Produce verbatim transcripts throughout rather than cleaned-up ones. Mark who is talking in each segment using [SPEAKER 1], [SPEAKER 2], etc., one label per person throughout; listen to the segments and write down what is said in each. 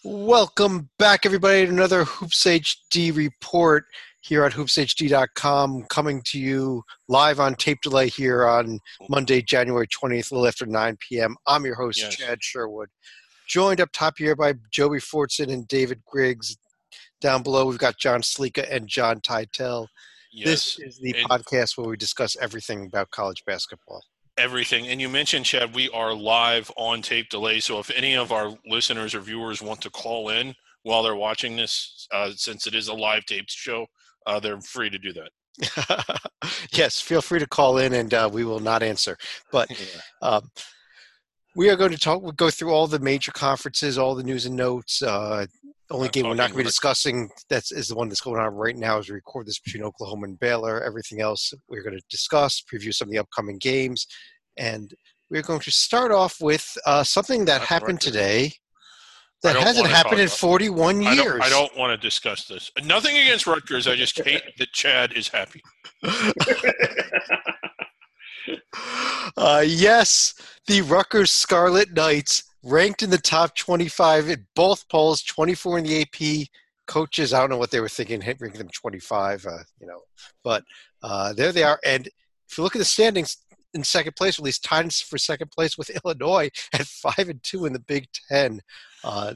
[SPEAKER 1] Welcome back, everybody, to another Hoops H D report here at hoops h d dot com, coming to you live on tape delay here on Monday, January twentieth, a little after nine p.m. I'm your host,
[SPEAKER 2] Yes.
[SPEAKER 1] Chad Sherwood, joined up top here by Joby Fortson and David Griggs. Down below, we've got John Slika and John Teitel.
[SPEAKER 2] Yes.
[SPEAKER 1] This is the
[SPEAKER 2] and
[SPEAKER 1] podcast where we discuss everything about college basketball.
[SPEAKER 2] everything. And you mentioned, Chad, we are live on tape delay. So if any of our listeners or viewers want to call in while they're watching this, uh, since it is a live taped show, uh, they're free to do that.
[SPEAKER 1] Yes, feel free to call in, and uh, we will not answer. But
[SPEAKER 2] Yeah.
[SPEAKER 1] um, we are going to talk. We'll go through all the major conferences, all the news and notes. Uh, only
[SPEAKER 2] Not
[SPEAKER 1] game we're not going
[SPEAKER 2] talking
[SPEAKER 1] to be
[SPEAKER 2] rec-
[SPEAKER 1] discussing that's is the one that's going on right now as we record this between Oklahoma and Baylor. Everything else we're going to discuss, preview some of the upcoming games, and we're going to start off with uh, something that
[SPEAKER 2] Not
[SPEAKER 1] happened
[SPEAKER 2] record.
[SPEAKER 1] today
[SPEAKER 2] I
[SPEAKER 1] that
[SPEAKER 2] don't
[SPEAKER 1] hasn't
[SPEAKER 2] wanna
[SPEAKER 1] happened
[SPEAKER 2] talk
[SPEAKER 1] in
[SPEAKER 2] about-
[SPEAKER 1] forty-one
[SPEAKER 2] I
[SPEAKER 1] years.
[SPEAKER 2] don't, I don't want to discuss this. Nothing against Rutgers. I just hate that Chad is happy.
[SPEAKER 1] Uh, yes, the Rutgers Scarlet Knights ranked in the top twenty-five in both polls, twenty-four in the A P. Coaches, I don't know what they were thinking, hit- ranking them twenty-five, uh, you know, but uh, there they are. And if you look at the standings, in second place, at least tied for second place with Illinois at five and two in the Big Ten. Uh,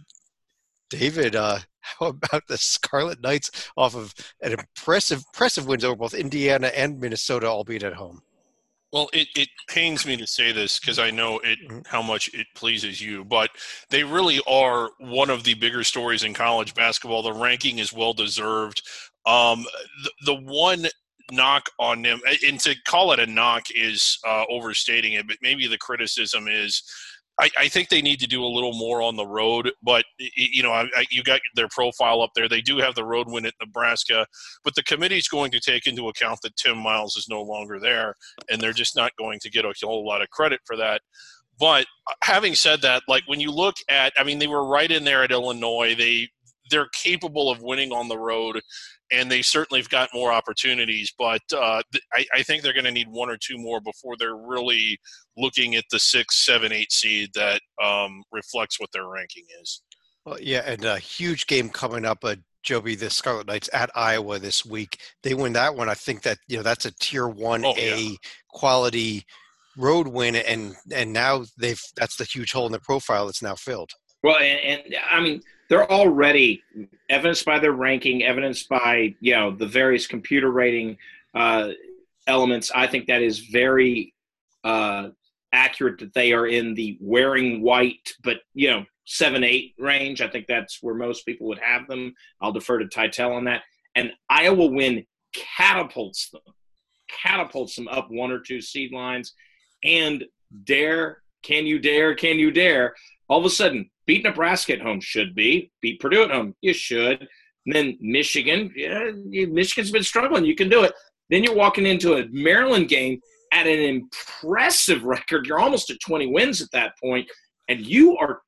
[SPEAKER 1] David, uh, how about the Scarlet Knights off of an impressive, impressive wins over both Indiana and Minnesota, albeit at home?
[SPEAKER 2] Well, it, it pains me to say this because I know it how much it pleases you, but they really are one of the bigger stories in college basketball. The ranking is well deserved. Um, the, the one knock on them, and to call it a knock is uh, overstating it, but maybe the criticism is I, I think they need to do a little more on the road, but you know, I, I, you got their profile up there. They do have the road win at Nebraska, but the committee's going to take into account that Tim Miles is no longer there, and they're just not going to get a whole lot of credit for that. But having said that, like when you look at, I mean, they were right in there at Illinois. They they're capable of winning on the road, and they certainly have got more opportunities. But uh, th- I, I think they're going to need one or two more before they're really looking at the six, seven, eight seed that um, reflects what their ranking is.
[SPEAKER 1] Well, yeah, and a huge game coming up. Uh, Joby, the Scarlet Knights at Iowa this week. They win that one. I think that you know that's a tier one
[SPEAKER 2] Oh,
[SPEAKER 1] A
[SPEAKER 2] yeah.
[SPEAKER 1] quality road win, and and now they've that's the huge hole in the profile that's now filled.
[SPEAKER 3] Well, and, and I mean, they're already evidenced by their ranking, evidenced by, you know, the various computer rating uh, elements. I think that is very uh, accurate that they are in the wearing white, but, you know, seven, eight range. I think that's where most people would have them. I'll defer to Teitel on that. And Iowa win catapults them, catapults them up one or two seed lines. And dare, can you dare, can you dare, all of a sudden, beat Nebraska at home should be. Beat Purdue at home, you should. And then Michigan, yeah, Michigan's been struggling. You can do it. Then you're walking into a Maryland game at an impressive record. You're almost at twenty wins at that point. And you are,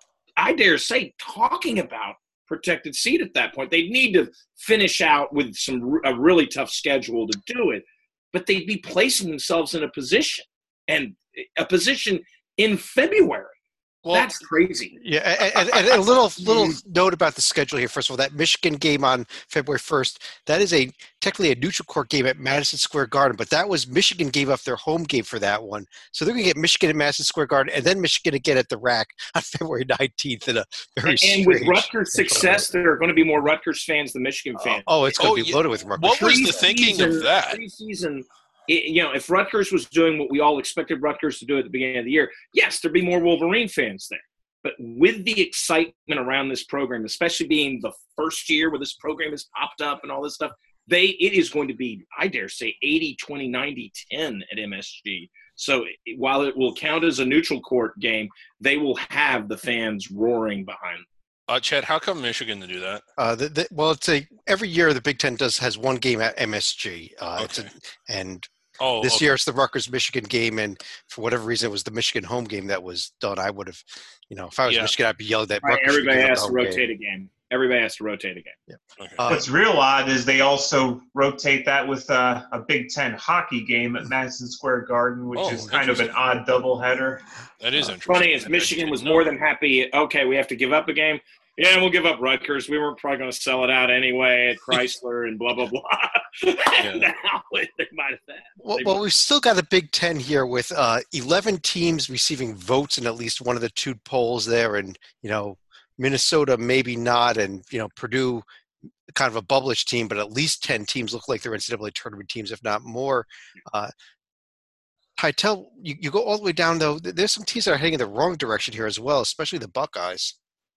[SPEAKER 3] I dare say, talking about protected seed at that point. They need to finish out with some a really tough schedule to do it. But they'd be placing themselves in a position, and a position in February. Well, that's crazy.
[SPEAKER 1] Yeah, and, and, and a little little note about the schedule here. First of all, that Michigan game on February first, that is a technically a neutral court game at Madison Square Garden, but that was Michigan gave up their home game for that one. So they're going to get Michigan at Madison Square Garden, and then Michigan again at the Rack on February nineteenth in a very
[SPEAKER 3] And, and with Rutgers' success, there are going to be more Rutgers fans than Michigan fans.
[SPEAKER 1] Oh, oh it's going
[SPEAKER 2] Oh,
[SPEAKER 1] to be
[SPEAKER 2] yeah.
[SPEAKER 1] loaded with Rutgers.
[SPEAKER 2] What was the thinking of that?
[SPEAKER 3] Preseason, it, you know, if Rutgers was doing what we all expected Rutgers to do at the beginning of the year, yes, there'd be more Wolverine fans there. But with the excitement around this program, especially being the first year where this program has popped up and all this stuff, they it is going to be, I dare say, eighty, twenty, ninety, ten at M S G. So while it will count as a neutral court game, they will have the fans roaring behind them.
[SPEAKER 2] Uh, Chad, how come Michigan to do that?
[SPEAKER 1] Uh, the, the, well, it's a every year the Big Ten does has one game at M S G, uh,
[SPEAKER 2] Okay.
[SPEAKER 1] it's a, and
[SPEAKER 2] Oh,
[SPEAKER 1] this
[SPEAKER 2] okay.
[SPEAKER 1] year it's the Rutgers Michigan game, and for whatever reason it was the Michigan home game that was done. I would have, you know, if I was
[SPEAKER 2] Yeah.
[SPEAKER 1] Michigan, I'd be yelled at.
[SPEAKER 3] Right,
[SPEAKER 1] Rutgers should
[SPEAKER 3] everybody
[SPEAKER 1] give up
[SPEAKER 3] has
[SPEAKER 1] the
[SPEAKER 3] to
[SPEAKER 1] home
[SPEAKER 3] rotate
[SPEAKER 1] game.
[SPEAKER 3] a game. Everybody has to rotate a game.
[SPEAKER 1] Yeah.
[SPEAKER 2] Okay.
[SPEAKER 1] Uh,
[SPEAKER 4] What's real odd is they also rotate that with uh, a Big Ten hockey game at Madison Square Garden, which
[SPEAKER 2] Oh,
[SPEAKER 4] is kind of an
[SPEAKER 2] interesting.
[SPEAKER 4] odd doubleheader.
[SPEAKER 2] That is
[SPEAKER 1] uh,
[SPEAKER 2] interesting.
[SPEAKER 3] Funny is
[SPEAKER 2] I
[SPEAKER 3] Michigan
[SPEAKER 2] didn't
[SPEAKER 3] was
[SPEAKER 2] know.
[SPEAKER 3] more than happy. Okay, we have to give up a game. Yeah, and we'll give up Rutgers. We weren't probably going to sell it out anyway at Chrysler and blah, blah, blah.
[SPEAKER 2] Yeah.
[SPEAKER 3] Now they might have that.
[SPEAKER 1] Well, well, we've still got a Big Ten here with uh, eleven teams receiving votes in at least one of the two polls there. And, you know, Minnesota maybe not, and, you know, Purdue kind of a bubblish team, but at least ten teams look like they're N C double A tournament teams, if not more. Uh, Tytel, you, you go all the way down, though. There's some teams that are heading in the wrong direction here as well, especially the Buckeyes.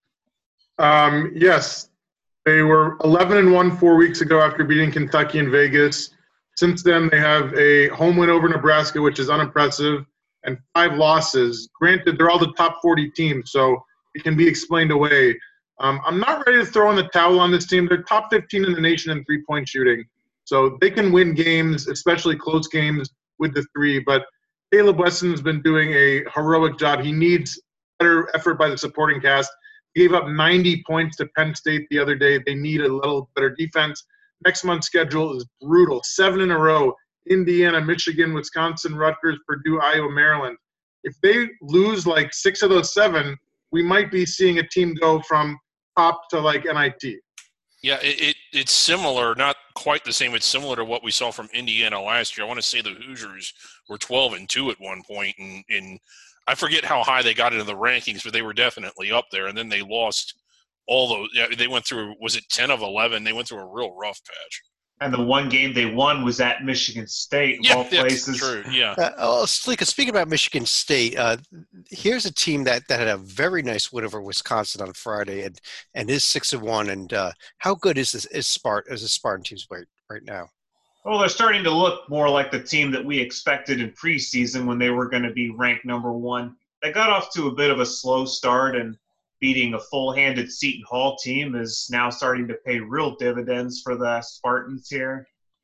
[SPEAKER 5] Um, yes, they were eleven and one four weeks ago after beating Kentucky in Vegas. Since then, they have a home win over Nebraska, which is unimpressive, and five losses. Granted, they're all the top forty teams, so it can be explained away. Um, I'm not ready to throw in the towel on this team. They're top fifteen in the nation in three-point shooting, so they can win games, especially close games, with the three. But Caleb Weston's been doing a heroic job. He needs better effort by the supporting cast. He gave up ninety points to Penn State the other day. They need a little better defense. Next month's schedule is brutal. Seven in a row: Indiana, Michigan, Wisconsin, Rutgers, Purdue, Iowa, Maryland. If they lose like six of those seven, we might be seeing a team go from top to like N I T.
[SPEAKER 2] Yeah, it, it it's similar, not quite the same. It's similar to what we saw from Indiana last year. I want to say the Hoosiers were twelve and two at one point, and, and I forget how high they got into the rankings, but they were definitely up there. And then they lost all those. Yeah, they went through, was it ten of eleven? They went through a real rough patch.
[SPEAKER 4] And the one game they won was at Michigan State, of
[SPEAKER 2] Yeah,
[SPEAKER 4] all
[SPEAKER 2] that's
[SPEAKER 4] places.
[SPEAKER 2] true. Yeah.
[SPEAKER 1] Uh, oh, Slika, speaking about Michigan State, uh, here's a team that, that had a very nice win over Wisconsin on Friday, and, and is six and one. And uh, how good is this? Is Spart as a Spartan team right right now?
[SPEAKER 4] Well, they're starting to look more like the team that we expected in preseason when they were going to be ranked number one. They got off to a bit of a slow start, and beating a full-handed Seton Hall team is now starting to pay real dividends for the Spartans here.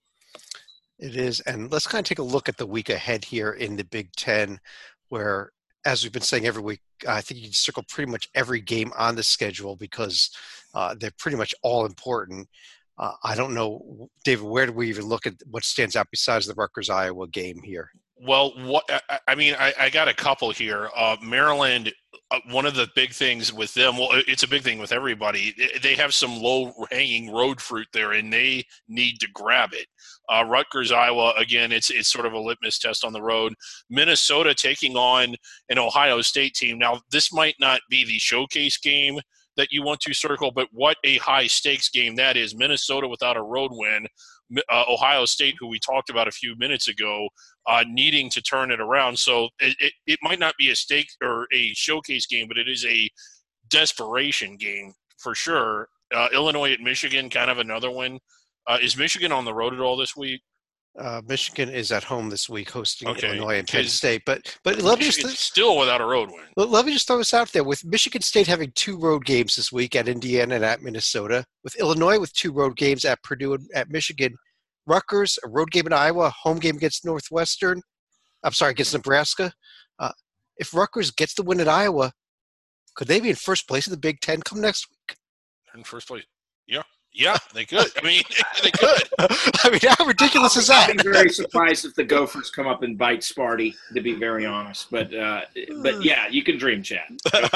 [SPEAKER 1] It is, and let's kind of take a look at the week ahead here in the Big Ten, where, as we've been saying every week, I think you can circle pretty much every game on the schedule because uh, they're pretty much all important. Uh, I don't know, David, where do we even look at what stands out besides the Rutgers-Iowa game here?
[SPEAKER 2] Well, what I, I mean, I, I got a couple here. Uh, Maryland, uh, one of the big things with them, well, it's a big thing with everybody. They have some low-hanging road fruit there, and they need to grab it. Uh, Rutgers, Iowa, again, it's it's sort of a litmus test on the road. Minnesota taking on an Ohio State team. Now, this might not be the showcase game that you want to circle, but what a high-stakes game that is. Minnesota without a road win. Uh, Ohio State, who we talked about a few minutes ago, uh, needing to turn it around. So it, it, it might not be a stake or a showcase game, but it is a desperation game for sure. Uh, Illinois at Michigan, kind of another one. Uh, is Michigan on the road at all this week?
[SPEAKER 1] Uh, Michigan is at home this week hosting
[SPEAKER 2] Okay,
[SPEAKER 1] Illinois and Penn
[SPEAKER 2] 'cause
[SPEAKER 1] State. But but let me just
[SPEAKER 2] Michigan's still without a road win.
[SPEAKER 1] let let me just throw this out there. With Michigan State having two road games this week at Indiana and at Minnesota, with Illinois with two road games at Purdue and at Michigan, Rutgers, a road game in Iowa, home game against Northwestern. I'm sorry, against Nebraska. Uh, if Rutgers gets the win at Iowa, could they be in first place in the Big Ten come next week?
[SPEAKER 2] In first place. Yeah. Yeah, they could. I mean, they could.
[SPEAKER 1] I mean, how ridiculous is that?
[SPEAKER 3] I'd be very surprised if the Gophers come up and bite Sparty, to be very honest. But, uh, but yeah, you can dream, Chad.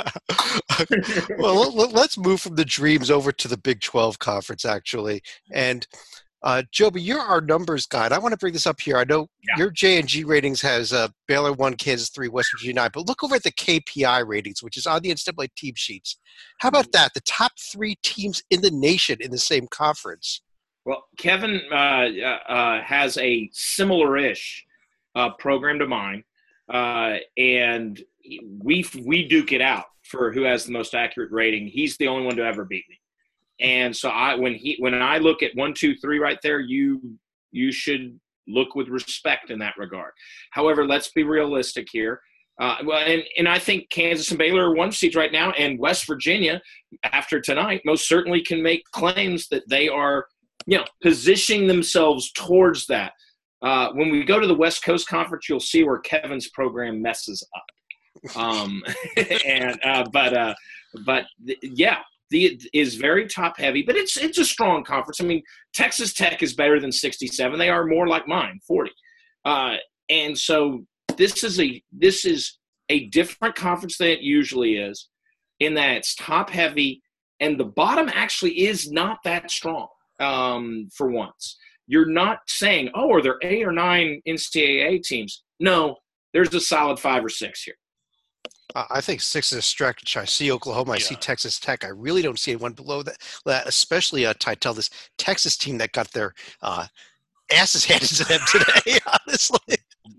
[SPEAKER 1] Well, let's move from the dreams over to the Big twelve conference, actually. And uh, Joby, you're our numbers guy. I want to bring this up here. I know
[SPEAKER 3] Yeah.
[SPEAKER 1] your J and G ratings has uh, Baylor one, Kansas three, West Virginia nine. But look over at the K P I ratings, which is on the N C double A team sheets. How about that? The top three teams in the nation in the same conference.
[SPEAKER 3] Well, Kevin uh, uh, has a similar-ish uh, program to mine, uh, and we we duke it out for who has the most accurate rating. He's the only one to ever beat me. And so I, when he, when I look at one, two, three right there, you, you should look with respect in that regard. However, let's be realistic here. Uh, well, and, and I think Kansas and Baylor are one seeds right now, and West Virginia, after tonight, most certainly can make claims that they are, you know, positioning themselves towards that. Uh, when we go to the West Coast Conference, you'll see where Kevin's program messes up. Um, and uh, but uh, but th- yeah. The is very top heavy, but it's it's a strong conference. I mean, Texas Tech is better than sixty-seven. They are more like mine, forty. Uh, and so this is a this is a different conference than it usually is, in that it's top heavy and the bottom actually is not that strong um, for once. You're not saying, oh, are there eight or nine N C double A teams? No, there's a solid five or six here.
[SPEAKER 1] Uh, I think six is a stretch. I see Oklahoma. I
[SPEAKER 2] Yeah.
[SPEAKER 1] see Texas Tech. I really don't see anyone below that. that especially uh, Titel, this Texas team that got their uh, asses handed to them today. Honestly,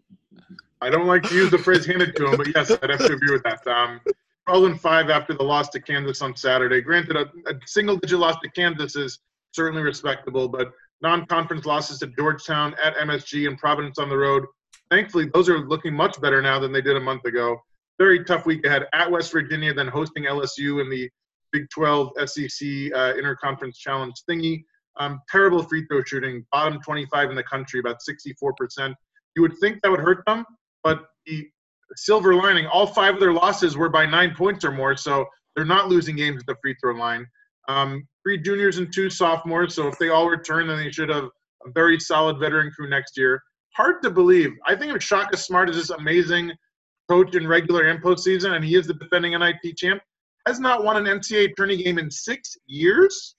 [SPEAKER 5] I don't like to use the phrase "handed to them," but yes, I'd have to agree with that. Um, twelve and five after the loss to Kansas on Saturday. Granted, a, a single-digit loss to Kansas is certainly respectable, but non-conference losses to Georgetown, at M S G, and Providence on the road. Thankfully, those are looking much better now than they did a month ago. Very tough week ahead at West Virginia, then hosting L S U in the Big twelve S E C uh, Interconference Challenge thingy. Um, terrible free throw shooting, bottom twenty-five in the country, about sixty-four percent. You would think that would hurt them, but the silver lining, all five of their losses were by nine points or more, so they're not losing games at the free throw line. Um, three juniors and two sophomores, so if they all return, then they should have a very solid veteran crew next year. Hard to believe. I think of Shaka Smart as this amazing coach in regular and postseason, and he is the defending N I T champ, has not won an N C double A tourney game in six years.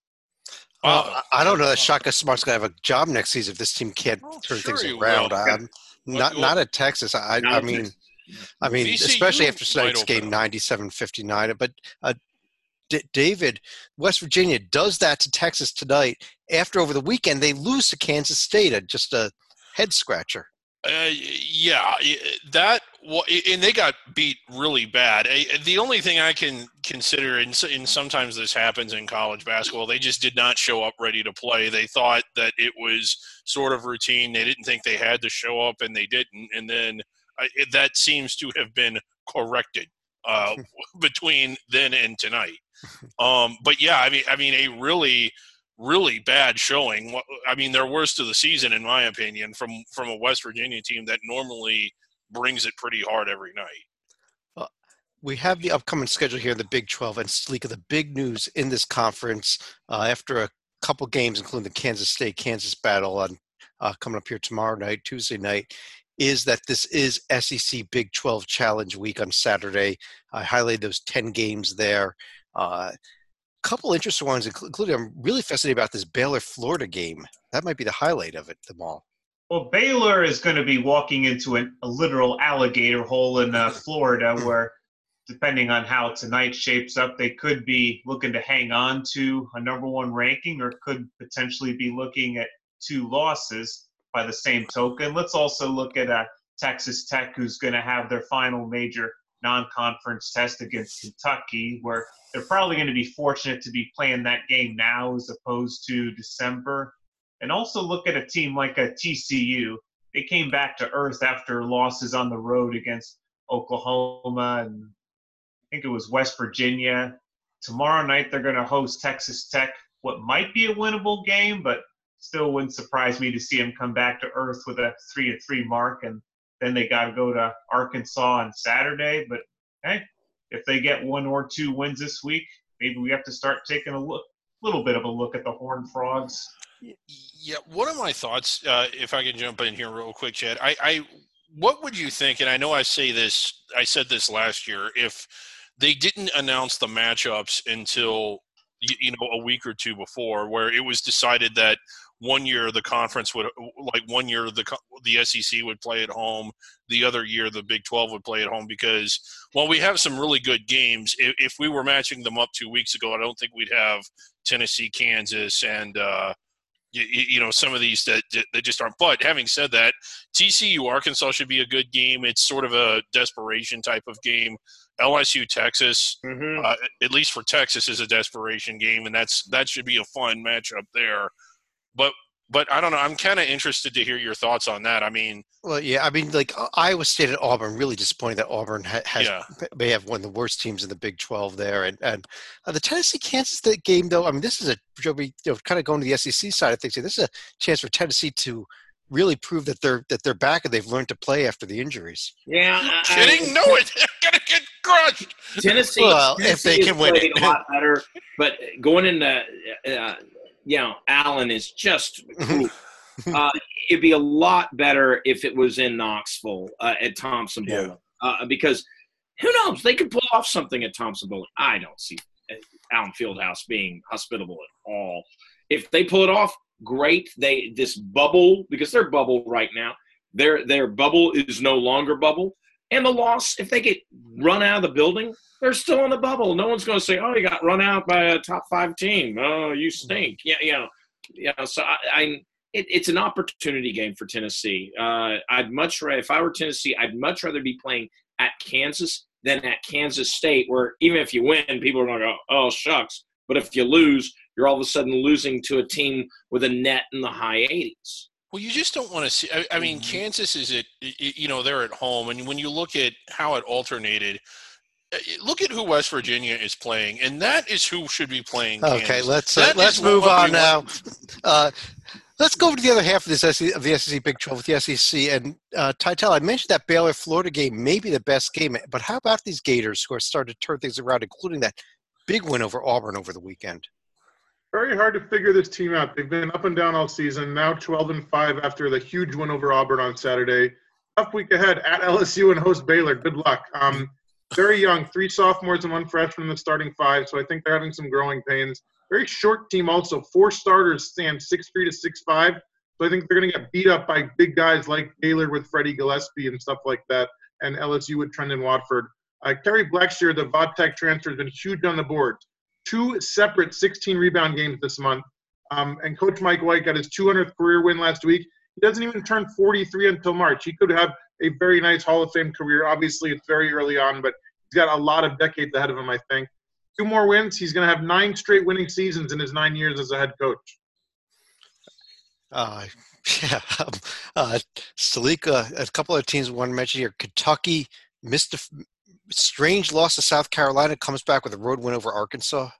[SPEAKER 1] Well, uh, I don't know that Shaka Smart's going to have a job next season if this team can't
[SPEAKER 2] oh,
[SPEAKER 1] turn
[SPEAKER 2] sure
[SPEAKER 1] things around. Um, not
[SPEAKER 2] well,
[SPEAKER 1] not at Texas. I, I mean, Texas. I mean,
[SPEAKER 2] V C U
[SPEAKER 1] especially after tonight's game, ninety-seven fifty-nine. But uh, D- David, West Virginia does that to Texas tonight. After over the weekend, they lose to Kansas State at just a head scratcher.
[SPEAKER 2] Uh, yeah, that and they got beat really bad. The only thing I can consider, and sometimes this happens in college basketball, they just did not show up ready to play. They thought that it was sort of routine. They didn't think they had to show up, and they didn't. And then uh, that seems to have been corrected uh, between then and tonight. Um, but yeah, I mean, I mean, a really. really bad showing. I mean, their worst of the season, in my opinion, from, from a West Virginia team that normally brings it pretty hard every night.
[SPEAKER 1] Uh, we have the upcoming schedule here in the Big twelve, and Sleek, of the big news in this conference uh, after a couple games, including the Kansas State-Kansas battle on uh, coming up here tomorrow night, Tuesday night, is that this is S E C Big twelve Challenge Week on Saturday. I highlighted those ten games there. Uh, couple interesting ones, including I'm really fascinated about this Baylor-Florida game. That might be the highlight of it, them all.
[SPEAKER 4] Well, Baylor is going to be walking into an, a literal alligator hole in uh, Florida where, depending on how tonight shapes up, they could be looking to hang on to a number one ranking or could potentially be looking at two losses by the same token. Let's also look at uh, Texas Tech, who's going to have their final major non-conference test against Kentucky, where they're probably going to be fortunate to be playing that game now as opposed to December. And also look at a team like a T C U. They came back to earth after losses on the road against Oklahoma and I think it was West Virginia. Tomorrow night they're going to host Texas Tech, what might be a winnable game, but still wouldn't surprise me to see them come back to earth with a three to three mark. And then they got to go to Arkansas on Saturday. But hey, if they get one or two wins this week, maybe we have to start taking a look, little bit of a look at the Horned Frogs.
[SPEAKER 2] Yeah, one of my thoughts, uh, if I can jump in here real quick, Chad, I, I, what would you think? And I know I say this, I said this last year. If they didn't announce the matchups until you, you know a week or two before, where it was decided that one year the conference would, like one year the the S E C would play at home, the other year the Big twelve would play at home, because while we have some really good games, if, if we were matching them up two weeks ago, I don't think we'd have Tennessee, Kansas, and uh, you, you know some of these that that just aren't. But having said that, T C U Arkansas should be a good game. It's sort of a desperation type of game. L S U Texas, mm-hmm. uh, at least for Texas, is a desperation game, and that's that should be a fun matchup there. But but I don't know. I'm kind of interested to hear your thoughts on that. I mean,
[SPEAKER 1] well, yeah. I mean, like Iowa State and Auburn. Really disappointed that Auburn ha- has yeah. may have one of the worst teams in the Big twelve there. And and uh, the Tennessee Kansas game, though. I mean, this is a you know, kind of going to the S E C side of things. This is a chance for Tennessee to really prove that they're that they're back and they've learned to play after the injuries.
[SPEAKER 3] Yeah,
[SPEAKER 2] you kidding? I, no, it's gonna get crushed.
[SPEAKER 3] Tennessee.
[SPEAKER 1] Well,
[SPEAKER 3] Tennessee
[SPEAKER 1] if they can win it,
[SPEAKER 3] a lot better. But going into. Uh, You know, Allen is just uh, it'd be a lot better if it was in Knoxville uh, at Thompson Bowling. Yeah. Uh, because who knows? They could pull off something at Thompson Bowling. I don't see Allen Fieldhouse being hospitable at all. If they pull it off, great. They this bubble, because they're bubble right now, their their bubble is no longer bubble. And the loss, if they get run out of the building, they're still in the bubble. No one's going to say, "Oh, you got run out by a top five team. Oh, you stink." Yeah, you know, yeah. So I, I it, it's an opportunity game for Tennessee. Uh, I'd much rather, if I were Tennessee, I'd much rather be playing at Kansas than at Kansas State, where even if you win, people are going to go, "Oh, shucks." But if you lose, you're all of a sudden losing to a team with a net in the high eighties.
[SPEAKER 2] Well, you just don't want to see. I, I mean, Kansas is at, you know, they're at home, and when you look at how it alternated, look at who West Virginia is playing, and that is who should be playing.
[SPEAKER 1] Okay,
[SPEAKER 2] Kansas.
[SPEAKER 1] let's uh, let's move on now. Uh, let's go over to the other half of this of the S E C Big twelve with the S E C and uh, Titel. I mentioned that Baylor Florida game may be the best game, but how about these Gators who are starting to turn things around, including that big win over Auburn over the weekend?
[SPEAKER 5] Very hard to figure this team out. They've been up and down all season. Now twelve and five after the huge win over Auburn on Saturday. Tough week ahead at L S U and host Baylor. Good luck. Um, very young, three sophomores and one freshman in the starting five, so I think they're having some growing pains. Very short team also. Four starters stand six three to six five, so I think they're going to get beat up by big guys like Baylor with Freddie Gillespie and stuff like that, and L S U with Trendon Watford. Uh, Kerry Blackshear, the Vodtech transfer, has been huge on the board. Two separate sixteen-rebound games this month. Um, and Coach Mike White got his two hundredth career win last week. He doesn't even turn forty-three until March. He could have a very nice Hall of Fame career. Obviously, it's very early on, but he's got a lot of decades ahead of him, I think. Two more wins. He's going to have nine straight winning seasons in his nine years as a head coach.
[SPEAKER 1] Uh, yeah. Um, uh, Salika, a couple of teams we want to mention here. Kentucky missed a strange loss to South Carolina, comes back with a road win over Arkansas.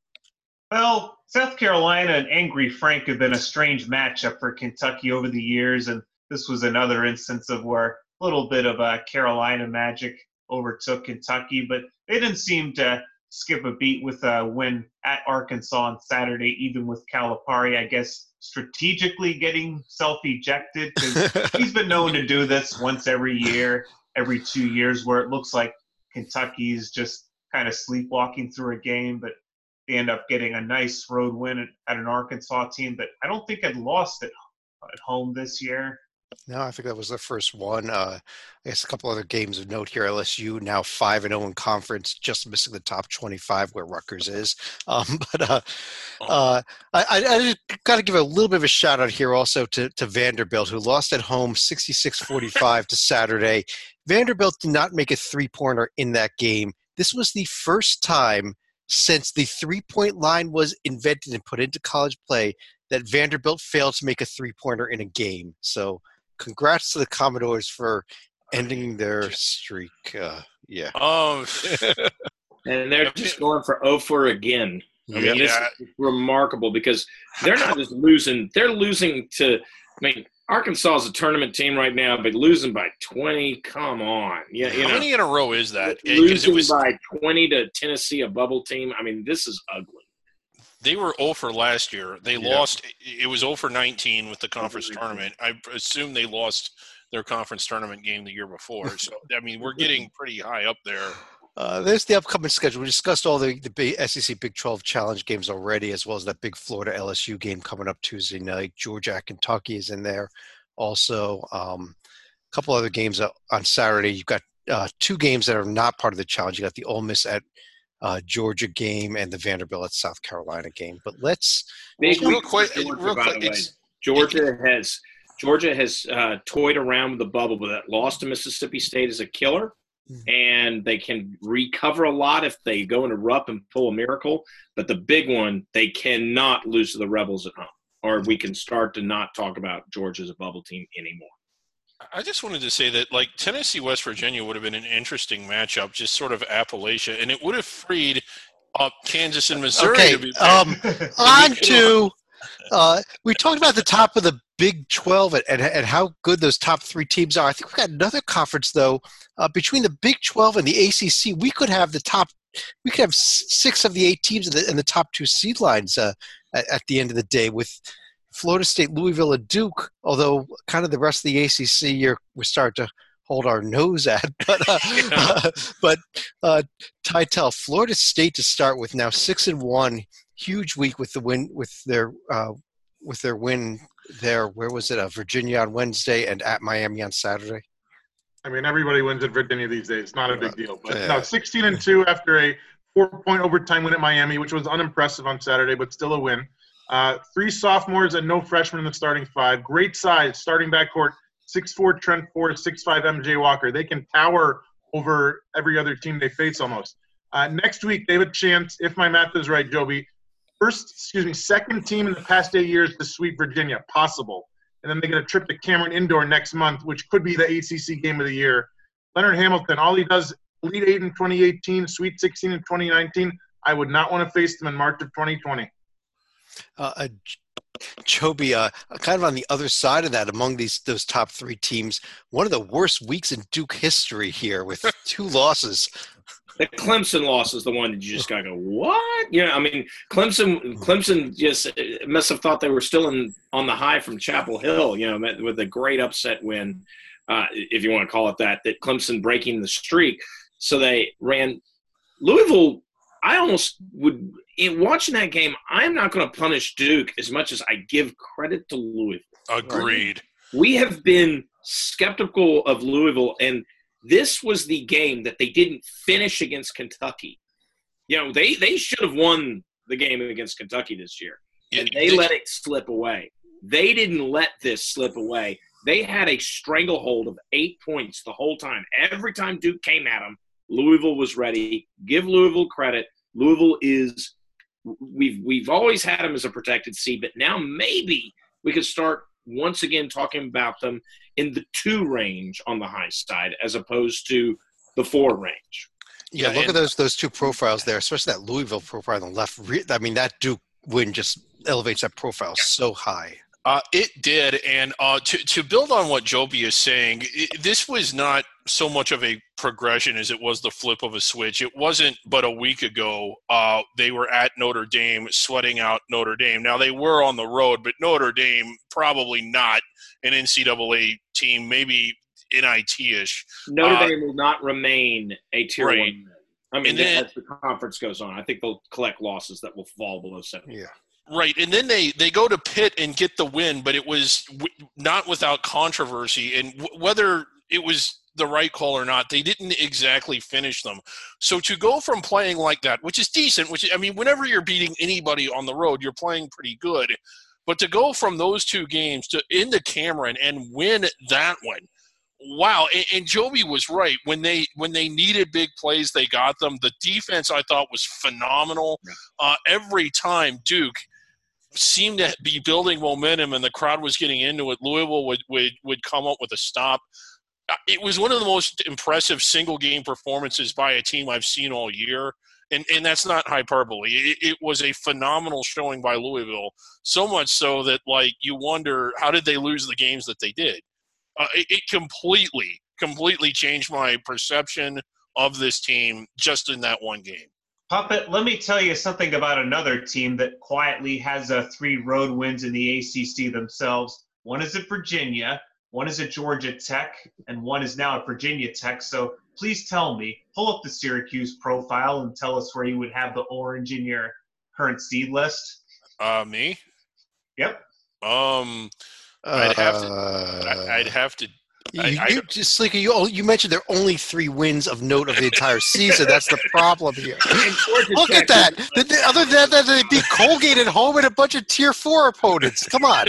[SPEAKER 4] Well, South Carolina and Angry Frank have been a strange matchup for Kentucky over the years, and this was another instance of where a little bit of a Carolina magic overtook Kentucky, but they didn't seem to skip a beat with a win at Arkansas on Saturday, even with Calipari, I guess, strategically getting self-ejected, because he's been known to do this once every year, every two years, where it looks like Kentucky's just kind of sleepwalking through a game, but they end up getting a nice road win at an Arkansas team that I don't think had lost at, at home this year.
[SPEAKER 1] No, I think that was the first one. Uh, I guess a couple other games of note here. L S U now five and zero in conference, just missing the top twenty-five where Rutgers is. Um, but uh, uh, I, I, I got to give a little bit of a shout out here also to, to Vanderbilt, who lost at home sixty-six forty-five to Saturday. Vanderbilt did not make a three-pointer in that game. This was the first time since the three-point line was invented and put into college play that Vanderbilt failed to make a three-pointer in a game. So congrats to the Commodores for ending their streak. Uh, yeah.
[SPEAKER 2] Oh,
[SPEAKER 3] and they're just going for oh for again. I mean,
[SPEAKER 2] yeah.
[SPEAKER 3] It's remarkable because they're not just losing. They're losing to – I mean, Arkansas is a tournament team right now, but losing by twenty, come on. Yeah, you
[SPEAKER 2] How
[SPEAKER 3] know,
[SPEAKER 2] many in a row is that?
[SPEAKER 3] Losing
[SPEAKER 2] it was,
[SPEAKER 3] by twenty to Tennessee, a bubble team. I mean, this is ugly.
[SPEAKER 2] They were oh for last year. They
[SPEAKER 1] yeah.
[SPEAKER 2] lost – it was oh for nineteen with the conference tournament. I assume they lost their conference tournament game the year before. So, I mean, we're getting pretty high up there.
[SPEAKER 1] Uh, there's the upcoming schedule. We discussed all the, the big S E C Big twelve Challenge games already, as well as that big Florida L S U game coming up Tuesday night. Georgia at Kentucky is in there. Also, um, a couple other games on Saturday. You've got uh, two games that are not part of the challenge. You got the Ole Miss at uh, Georgia game and the Vanderbilt at South Carolina game. But let's
[SPEAKER 3] Big
[SPEAKER 2] real
[SPEAKER 3] week
[SPEAKER 2] quick.
[SPEAKER 3] for Georgia,
[SPEAKER 2] Real
[SPEAKER 3] by
[SPEAKER 2] quick
[SPEAKER 3] the way.
[SPEAKER 2] it's,
[SPEAKER 3] Georgia has Georgia has uh, toyed around with the bubble, but that loss to Mississippi State is a killer. And they can recover a lot if they go into Rupp and pull a miracle. But the big one, they cannot lose to the Rebels at home, or we can start to not talk about Georgia as a bubble team anymore.
[SPEAKER 2] I just wanted to say that, like, Tennessee, West Virginia would have been an interesting matchup, just sort of Appalachia, and it would have freed up Kansas and Missouri
[SPEAKER 1] okay,
[SPEAKER 2] to be
[SPEAKER 1] um, on to uh, we talked about the top of the Big twelve and, and, and how good those top three teams are. I think we've got another conference, though. Uh, between the Big twelve and the A C C, we could have the top – we could have six of the eight teams in the, in the top two seed lines uh, at, at the end of the day with Florida State, Louisville, and Duke, although kind of the rest of the A C C, you're, we're starting to hold our nose at. But uh,
[SPEAKER 2] Yeah.
[SPEAKER 1] uh, but uh, Tytel, Florida State to start with now six and one, huge week with the win with their uh, with their win there. Where was it? Uh, Virginia on Wednesday and at Miami on Saturday.
[SPEAKER 5] I mean, everybody wins at Virginia these days. It's not a big deal. But
[SPEAKER 1] Yeah.
[SPEAKER 5] no, sixteen and two after a four-point overtime win at Miami, which was unimpressive on Saturday, but still a win. Uh, three sophomores and no freshmen in the starting five. Great size, starting backcourt, six four Trent Forrest, six five M J Walker. They can tower over every other team they face almost. Uh, next week, they have a chance, if my math is right, Joby, first, excuse me, second team in the past eight years to sweep Virginia, possible. And then they get a trip to Cameron Indoor next month, which could be the A C C game of the year. Leonard Hamilton, all he does, Elite Eight in twenty eighteen, Sweet sixteen in twenty nineteen. I would not want to face them in March of twenty twenty.
[SPEAKER 1] Uh, uh, Joby, uh, kind of on the other side of that, among these those top three teams, one of the worst weeks in Duke history here with two losses.
[SPEAKER 3] The Clemson loss is the one that you just gotta go, what? You know, I mean, Clemson, Clemson just must have thought they were still in on the high from Chapel Hill. You know, with a great upset win, uh, if you want to call it that. That Clemson breaking the streak, so they ran Louisville. I almost would in watching that game. I'm not going to punish Duke as much as I give credit to Louisville.
[SPEAKER 2] Agreed.
[SPEAKER 3] We have been skeptical of Louisville, and this was the game that they didn't finish against Kentucky. You know, they, they should have won the game against Kentucky this year,
[SPEAKER 2] Yeah,
[SPEAKER 3] and they
[SPEAKER 2] did
[SPEAKER 3] let
[SPEAKER 2] you-
[SPEAKER 3] it slip away. They didn't let this slip away. They had a stranglehold of eight points the whole time. Every time Duke came at them, Louisville was ready. Give Louisville credit. Louisville is we've we've always had them as a protected seed, but now maybe we could start once again talking about them in the two range on the high side as opposed to the four range.
[SPEAKER 1] Yeah,
[SPEAKER 2] Yeah,
[SPEAKER 1] look
[SPEAKER 2] and-
[SPEAKER 1] at those those two profiles there, especially that Louisville profile on the left. Re- I mean, that Duke win just elevates that profile so high.
[SPEAKER 2] Uh, it did, and uh, to to build on what Joby is saying, it, this was not so much of a progression as it was the flip of a switch. It wasn't but a week ago uh, they were at Notre Dame, sweating out Notre Dame. Now they were on the road, but Notre Dame probably not an N C double A team, maybe N I T-ish.
[SPEAKER 3] Notre
[SPEAKER 2] Uh,
[SPEAKER 3] Dame will not remain a tier
[SPEAKER 2] right.
[SPEAKER 3] one. I mean,
[SPEAKER 2] And then-
[SPEAKER 3] as the conference goes on, I think they'll collect losses that will fall below seven.
[SPEAKER 1] Yeah.
[SPEAKER 2] Right, and then they, they go to Pitt and get the win, but it was w- not without controversy. And w- whether it was the right call or not, they didn't exactly finish them. So to go from playing like that, which is decent, which I mean, whenever you're beating anybody on the road, you're playing pretty good. But to go from those two games to into Cameron and win that one, wow! And, and Joby was right when they when they needed big plays, they got them. The defense I thought was phenomenal. Uh, every time Duke seemed to be building momentum and the crowd was getting into it, Louisville would, would, would come up with a stop. It was one of the most impressive single game performances by a team I've seen all year. And, and that's not hyperbole. It, it was a phenomenal showing by Louisville, so much so that, like, you wonder, how did they lose the games that they did? Uh, it, it completely, completely changed my perception of this team just in that one game.
[SPEAKER 4] Puppet, let me tell you something about another team that quietly has uh, three road wins in the A C C themselves. One is at Virginia, one is at Georgia Tech, and one is now at Virginia Tech. So please tell me, pull up the Syracuse profile and tell us where you would have the orange in your current seed list.
[SPEAKER 2] Uh, me?
[SPEAKER 4] Yep.
[SPEAKER 2] Um, I'd have to.
[SPEAKER 1] Uh,
[SPEAKER 2] I- I'd have to.
[SPEAKER 1] You,
[SPEAKER 2] I- I-
[SPEAKER 1] you just like you, you mentioned there are only three wins of note of the entire season. That's the problem here. Look at that. The- the- Other than that, they beat Colgate at home and a bunch of tier four opponents. Come on.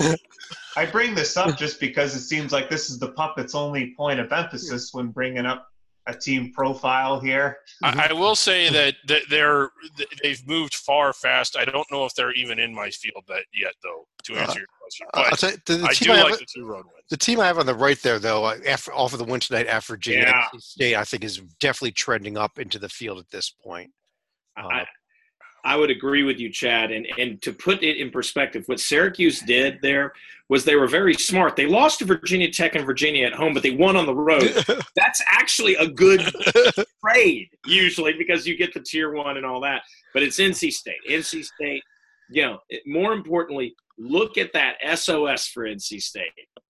[SPEAKER 4] I bring this up just because it seems like this is the Puppet's only point of emphasis when bringing up a team profile here.
[SPEAKER 2] I, I will say that, that they're they've moved far fast. I don't know if they're even in my field that yet, though. To answer your question,
[SPEAKER 1] Uh, I'll
[SPEAKER 2] but
[SPEAKER 1] tell you, the, the
[SPEAKER 2] I
[SPEAKER 1] team
[SPEAKER 2] do
[SPEAKER 1] I have,
[SPEAKER 2] like the two road wins.
[SPEAKER 1] the team I have on the right there, though, uh, after off of the win tonight at Virginia
[SPEAKER 3] Yeah.
[SPEAKER 1] N C State, I think is definitely trending up into the field at this point. Uh,
[SPEAKER 3] I, I would agree with you, Chad. And and to put it in perspective, what Syracuse did there was they were very smart. They lost to Virginia Tech and Virginia at home, but they won on the road. That's actually a good trade, usually, because you get the tier one and all that. But it's N C State. N C State, you know, it, more importantly, look at that S O S for N C State.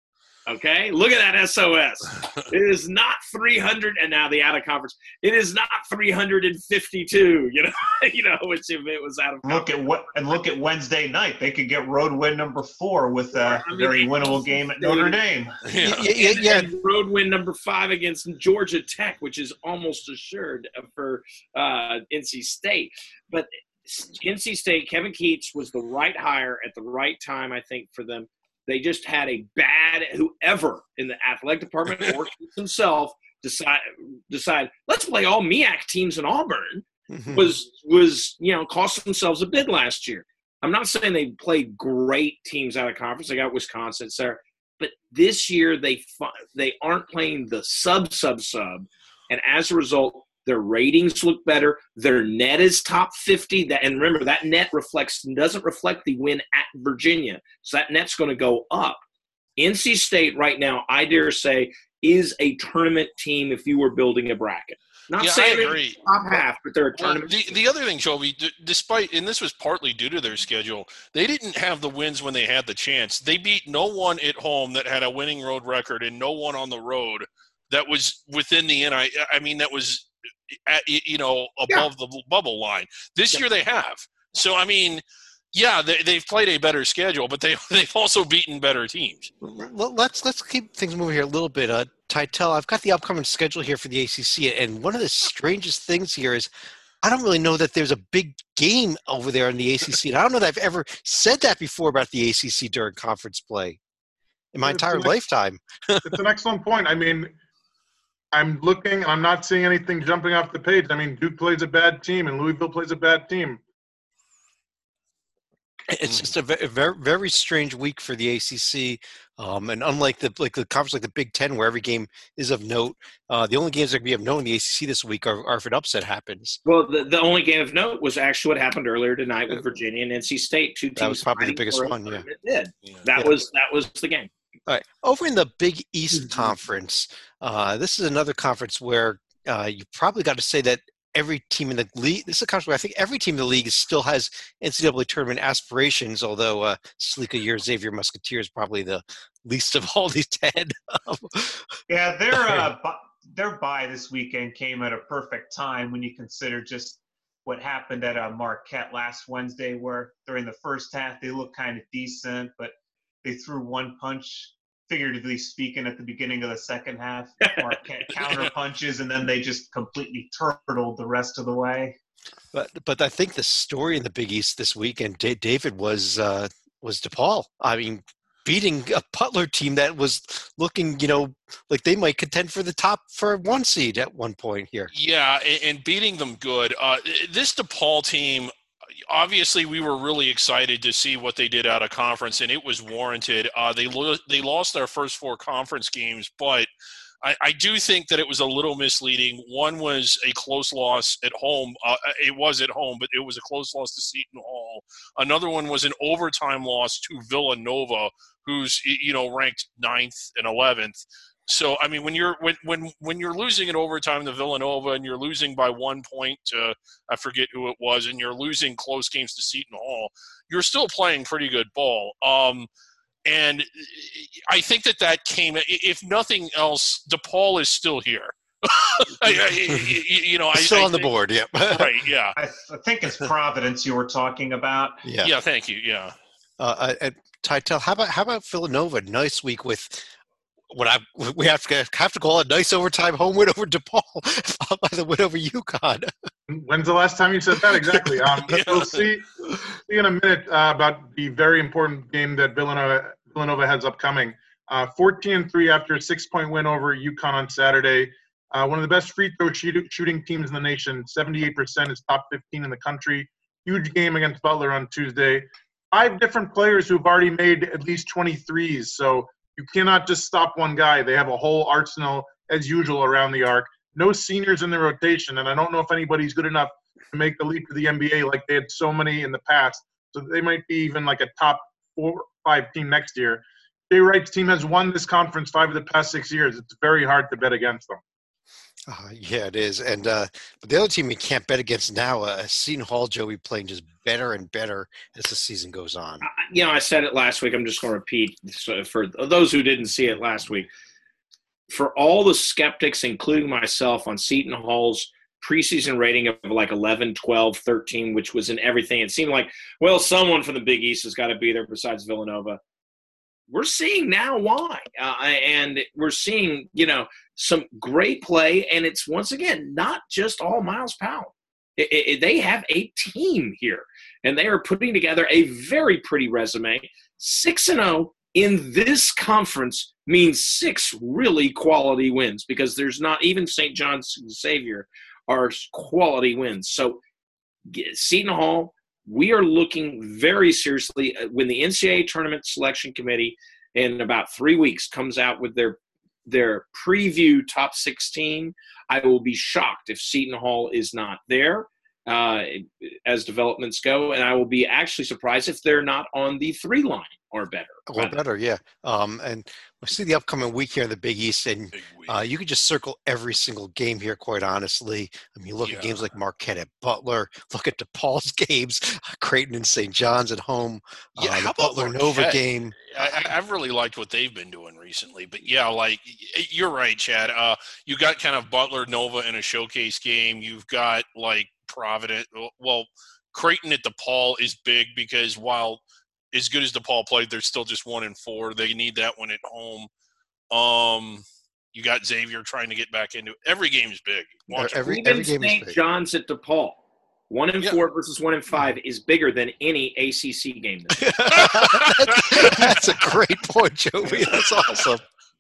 [SPEAKER 3] Okay, look at that S O S. It is not three hundred, and now the out of conference. It is not three hundred fifty-two. You know, you know, which if it was out of
[SPEAKER 4] look at what and look at Wednesday night. They could get road win number four with a I mean, very winnable game at Notre Dame.
[SPEAKER 3] Yeah, yeah, yeah. And road win number five against Georgia Tech, which is almost assured for uh, N C State. But N C State, Kevin Keatts was the right hire at the right time, I think, for them. They just had a bad whoever in the athletic department or Keatts himself decide decide let's play all M E A C teams in Auburn mm-hmm. was was you know cost themselves a bid last year. I'm not saying they played great teams out of conference. They got Wisconsin, Sarah, but this year they they aren't playing the sub sub sub, and as a result, their ratings look better. Their net is top fifty. That, and remember, that net reflects doesn't reflect the win at Virginia. So that net's going to go up. N C State right now, I dare say, is a tournament team if you were building a bracket. Not
[SPEAKER 2] yeah,
[SPEAKER 3] saying
[SPEAKER 2] I agree.
[SPEAKER 3] They're top half, but they're a
[SPEAKER 2] well,
[SPEAKER 3] tournament
[SPEAKER 2] the,
[SPEAKER 3] team.
[SPEAKER 2] The other thing, Joby, d- despite, and this was partly due to their schedule, they didn't have the wins when they had the chance. They beat no one at home that had a winning road record and no one on the road that was within the N I. I mean, that was – At, you know, above yeah. the bubble line. This yeah. year they have. So, I mean, yeah, they, they've played a better schedule, but they, they've also beaten better teams.
[SPEAKER 1] Well, let's let's keep things moving here a little bit. Uh, Titel, I've got the upcoming schedule here for the A C C, and one of the strangest things here is I don't really know that there's a big game over there in the A C C. And I don't know that I've ever said that before about the A C C during conference play in my
[SPEAKER 5] it's
[SPEAKER 1] entire
[SPEAKER 5] an,
[SPEAKER 1] lifetime.
[SPEAKER 5] It's an excellent point. I mean, I'm looking, and I'm not seeing anything jumping off the page. I mean, Duke plays a bad team, and Louisville plays a bad team.
[SPEAKER 1] It's just a very, very, very strange week for the A C C, um, and unlike the like the conference like the Big Ten, where every game is of note, uh, the only games that can be of note in the A C C this week are, are if an upset happens.
[SPEAKER 3] Well, the, the only game of note was actually what happened earlier tonight with Virginia and N C State. Two teams.
[SPEAKER 1] That was probably the biggest one. Yeah,
[SPEAKER 3] it did.
[SPEAKER 2] Yeah.
[SPEAKER 3] That
[SPEAKER 1] yeah.
[SPEAKER 3] was that was the game.
[SPEAKER 1] All right. Over in the Big East Conference, uh, this is another conference where uh, you probably got to say that every team in the league – this is a conference where I think every team in the league still has N C double A tournament aspirations, although uh, sleek a year Xavier Musketeers probably the least of all these ten.
[SPEAKER 4] yeah, their, uh, their bye this weekend came at a perfect time when you consider just what happened at uh, Marquette last Wednesday, where during the first half they looked kind of decent, but – they threw one punch, figuratively speaking, at the beginning of the second half. Marquette counter punches, and then they just completely turtled the rest of the way.
[SPEAKER 1] But but I think the story in the Big East this weekend, D- David, was uh, was DePaul. I mean, beating a Butler team that was looking, you know, like they might contend for the top for one seed at one point here.
[SPEAKER 2] Yeah, and, and beating them good. Uh, this DePaul team. Obviously, we were really excited to see what they did out of conference, and it was warranted. Uh, they lo- they lost their first four conference games, but I, I do think that it was a little misleading. One was a close loss at home. Uh, it was at home, but it was a close loss to Seton Hall. Another one was an overtime loss to Villanova, who's you know ranked ninth and eleventh. So I mean, when you're when when when you're losing in overtime to Villanova and you're losing by one point to I forget who it was, and you're losing close games to Seton Hall, you're still playing pretty good ball. Um, and I think that that came. If nothing else, DePaul is still here. I, I, you know, I,
[SPEAKER 1] still
[SPEAKER 2] I
[SPEAKER 1] on the
[SPEAKER 2] think,
[SPEAKER 1] board. Yeah,
[SPEAKER 2] right. Yeah,
[SPEAKER 4] I, I think it's Providence you were talking about.
[SPEAKER 1] Yeah,
[SPEAKER 2] yeah. Thank you. Yeah.
[SPEAKER 1] Uh, and Titel, how about how about Villanova? Nice week with. What I we have to have to call a nice overtime home win over DePaul, followed by the win over UConn.
[SPEAKER 5] When's the last time you said that exactly? Um, yeah. We'll see, see in a minute uh, about the very important game that Villanova Villanova has upcoming. Uh, fourteen and three after a six-point win over UConn on Saturday. Uh, one of the best free throw shoot, shooting teams in the nation. seventy-eight percent is top fifteen in the country. Huge game against Butler on Tuesday. Five different players who've already made at least twenty-threes. So. You cannot just stop one guy. They have a whole arsenal, as usual, around the arc. No seniors in the rotation, and I don't know if anybody's good enough to make the leap to the N B A like they had so many in the past. So they might be even like a top four, five team next year. Jay Wright's team has won this conference five of the past six years. It's very hard to bet against them.
[SPEAKER 1] Uh, yeah, it is. And uh, but the other team you can't bet against now, uh, Seton Hall, Joey, playing just better and better as the season goes on.
[SPEAKER 3] I, you know, I said it last week. I'm just going to repeat so for those who didn't see it last week. For all the skeptics, including myself, on Seton Hall's preseason rating of like eleven, twelve, thirteen, which was in everything, it seemed like, well, someone from the Big East has got to be there besides Villanova. We're seeing now why. Uh, and we're seeing, you know, some great play. And it's, once again, not just all Miles Powell. It, it, they have a team here. And they are putting together a very pretty resume. six and oh in this conference means six really quality wins, because there's not even Saint John's Xavier are quality wins. So Seton Hall, we are looking very seriously when the N C double A Tournament Selection Committee in about three weeks comes out with their their preview top sixteen. I will be shocked if Seton Hall is not there uh, as developments go, and I will be actually surprised if they're not on the three line or better.
[SPEAKER 1] Or better, yeah. Um, and we'll see the upcoming week here in the Big East, and uh, you could just circle every single game here, quite honestly. I mean, look yeah. at games like Marquette at Butler, look at DePaul's games, Creighton and Saint John's at home,
[SPEAKER 2] yeah,
[SPEAKER 1] uh,
[SPEAKER 2] the
[SPEAKER 1] Butler Nova game.
[SPEAKER 2] I, I've really liked what they've been doing recently. But, yeah, like, you're right, Chad. Uh, you got kind of Butler Nova in a showcase game. You've got, like, Providence. Well, Creighton at DePaul is big because while – as good as DePaul played, they're still just one and four. They need that one at home. Um, you got Xavier trying to get back into it. Every game's big.
[SPEAKER 3] Watch every, every game Saint is big. John's at DePaul, one and yeah. four versus one and five is bigger than any A C C game.
[SPEAKER 1] That's a great point, Joey. That's awesome.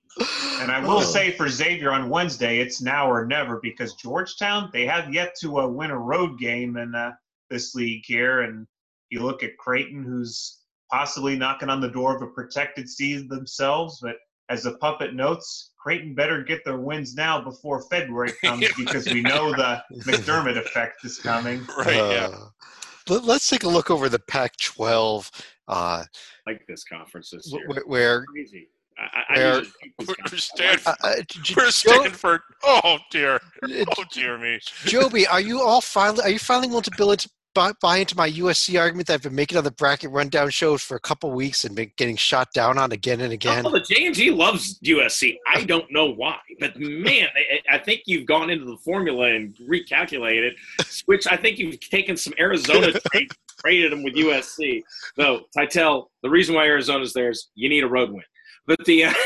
[SPEAKER 4] And I will oh. say for Xavier on Wednesday, it's now or never, because Georgetown, they have yet to uh, win a road game in uh, this league here. And you look at Creighton, who's possibly knocking on the door of a protected seed themselves, but as the puppet notes, Creighton better get their wins now before February comes, because we know the McDermott effect is coming.
[SPEAKER 2] Right, uh, yeah.
[SPEAKER 1] Let, let's take a look over the Pac twelve. Uh,
[SPEAKER 3] like this conference this year.
[SPEAKER 1] Where, where
[SPEAKER 3] crazy. I, I
[SPEAKER 2] where Stanford.
[SPEAKER 1] Uh, uh,
[SPEAKER 2] where Stanford. Oh dear. Oh dear me.
[SPEAKER 1] Joby, are you all finally? Are you finally willing to build into buy, buy into my U S C argument that I've been making on the bracket rundown shows for a couple weeks and been getting shot down on again and again?
[SPEAKER 3] Oh, the J and G loves U S C. I don't know why, but man, I, I think you've gone into the formula and recalculated, which I think you've taken some Arizona trade, traded them with U S C. So, Titel, the reason why Arizona's there is you need a road win. But the uh,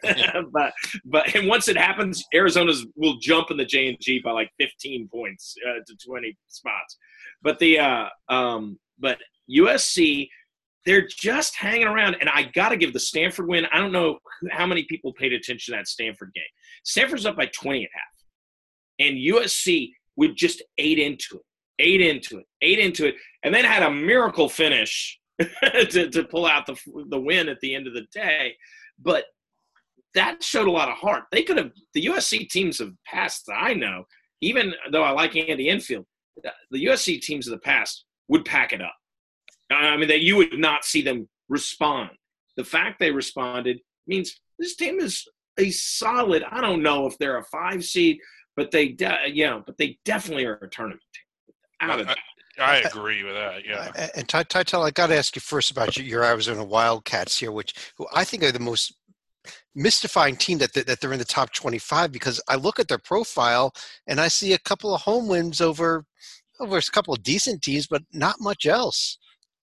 [SPEAKER 3] but but and once it happens, Arizona's will jump in the J and G by like fifteen points uh, to twenty spots. But the uh, um, but U S C, they're just hanging around, and I got to give the Stanford win. I don't know how many people paid attention to that Stanford game. Stanford's up by twenty at half, and U S C would just ate into it, ate into it, ate into it, and then had a miracle finish to to pull out the the win at the end of the day. But that showed a lot of heart. They could have – the U S C teams of the past that I know, even though I like Andy Enfield, the U S C teams of the past would pack it up. I mean, that you would not see them respond. The fact they responded means this team is a solid – I don't know if they're a five seed, but they de- – you know, but they definitely are a tournament team. Out of
[SPEAKER 2] I, I agree with that, yeah.
[SPEAKER 1] Uh, and Titel, I got to ask you first about your, your Arizona Wildcats here, which who I think are the most mystifying team that, that that they're in the top twenty-five, because I look at their profile and I see a couple of home wins over over a couple of decent teams, but not much else.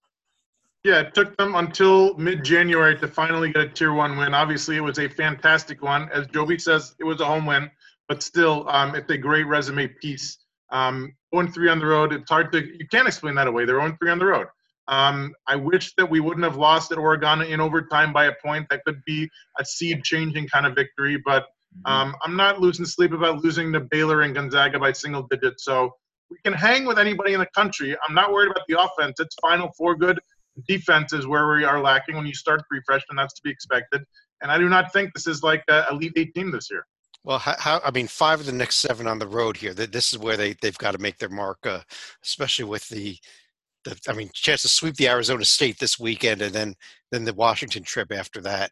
[SPEAKER 5] Yeah, it took them until mid-January to finally get a Tier one win. Obviously, it was a fantastic one. As Joby says, it was a home win, but still, um, it's a great resume piece. Um, oh and three on the road, it's hard to – you can't explain that away. They're oh and three on the road. Um, I wish that we wouldn't have lost at Oregon in overtime by a point. That could be a seed-changing kind of victory, but um, I'm not losing sleep about losing to Baylor and Gonzaga by single digits. So we can hang with anybody in the country. I'm not worried about the offense. It's Final Four good. Defense is where we are lacking when you start three freshmen. That's to be expected. And I do not think this is like an Elite Eight team this year.
[SPEAKER 1] Well, how, how I mean, five of the next seven on the road here. This is where they, they've got to make their mark, uh, especially with the, the, I mean, chance to sweep the Arizona State this weekend and then then the Washington trip after that.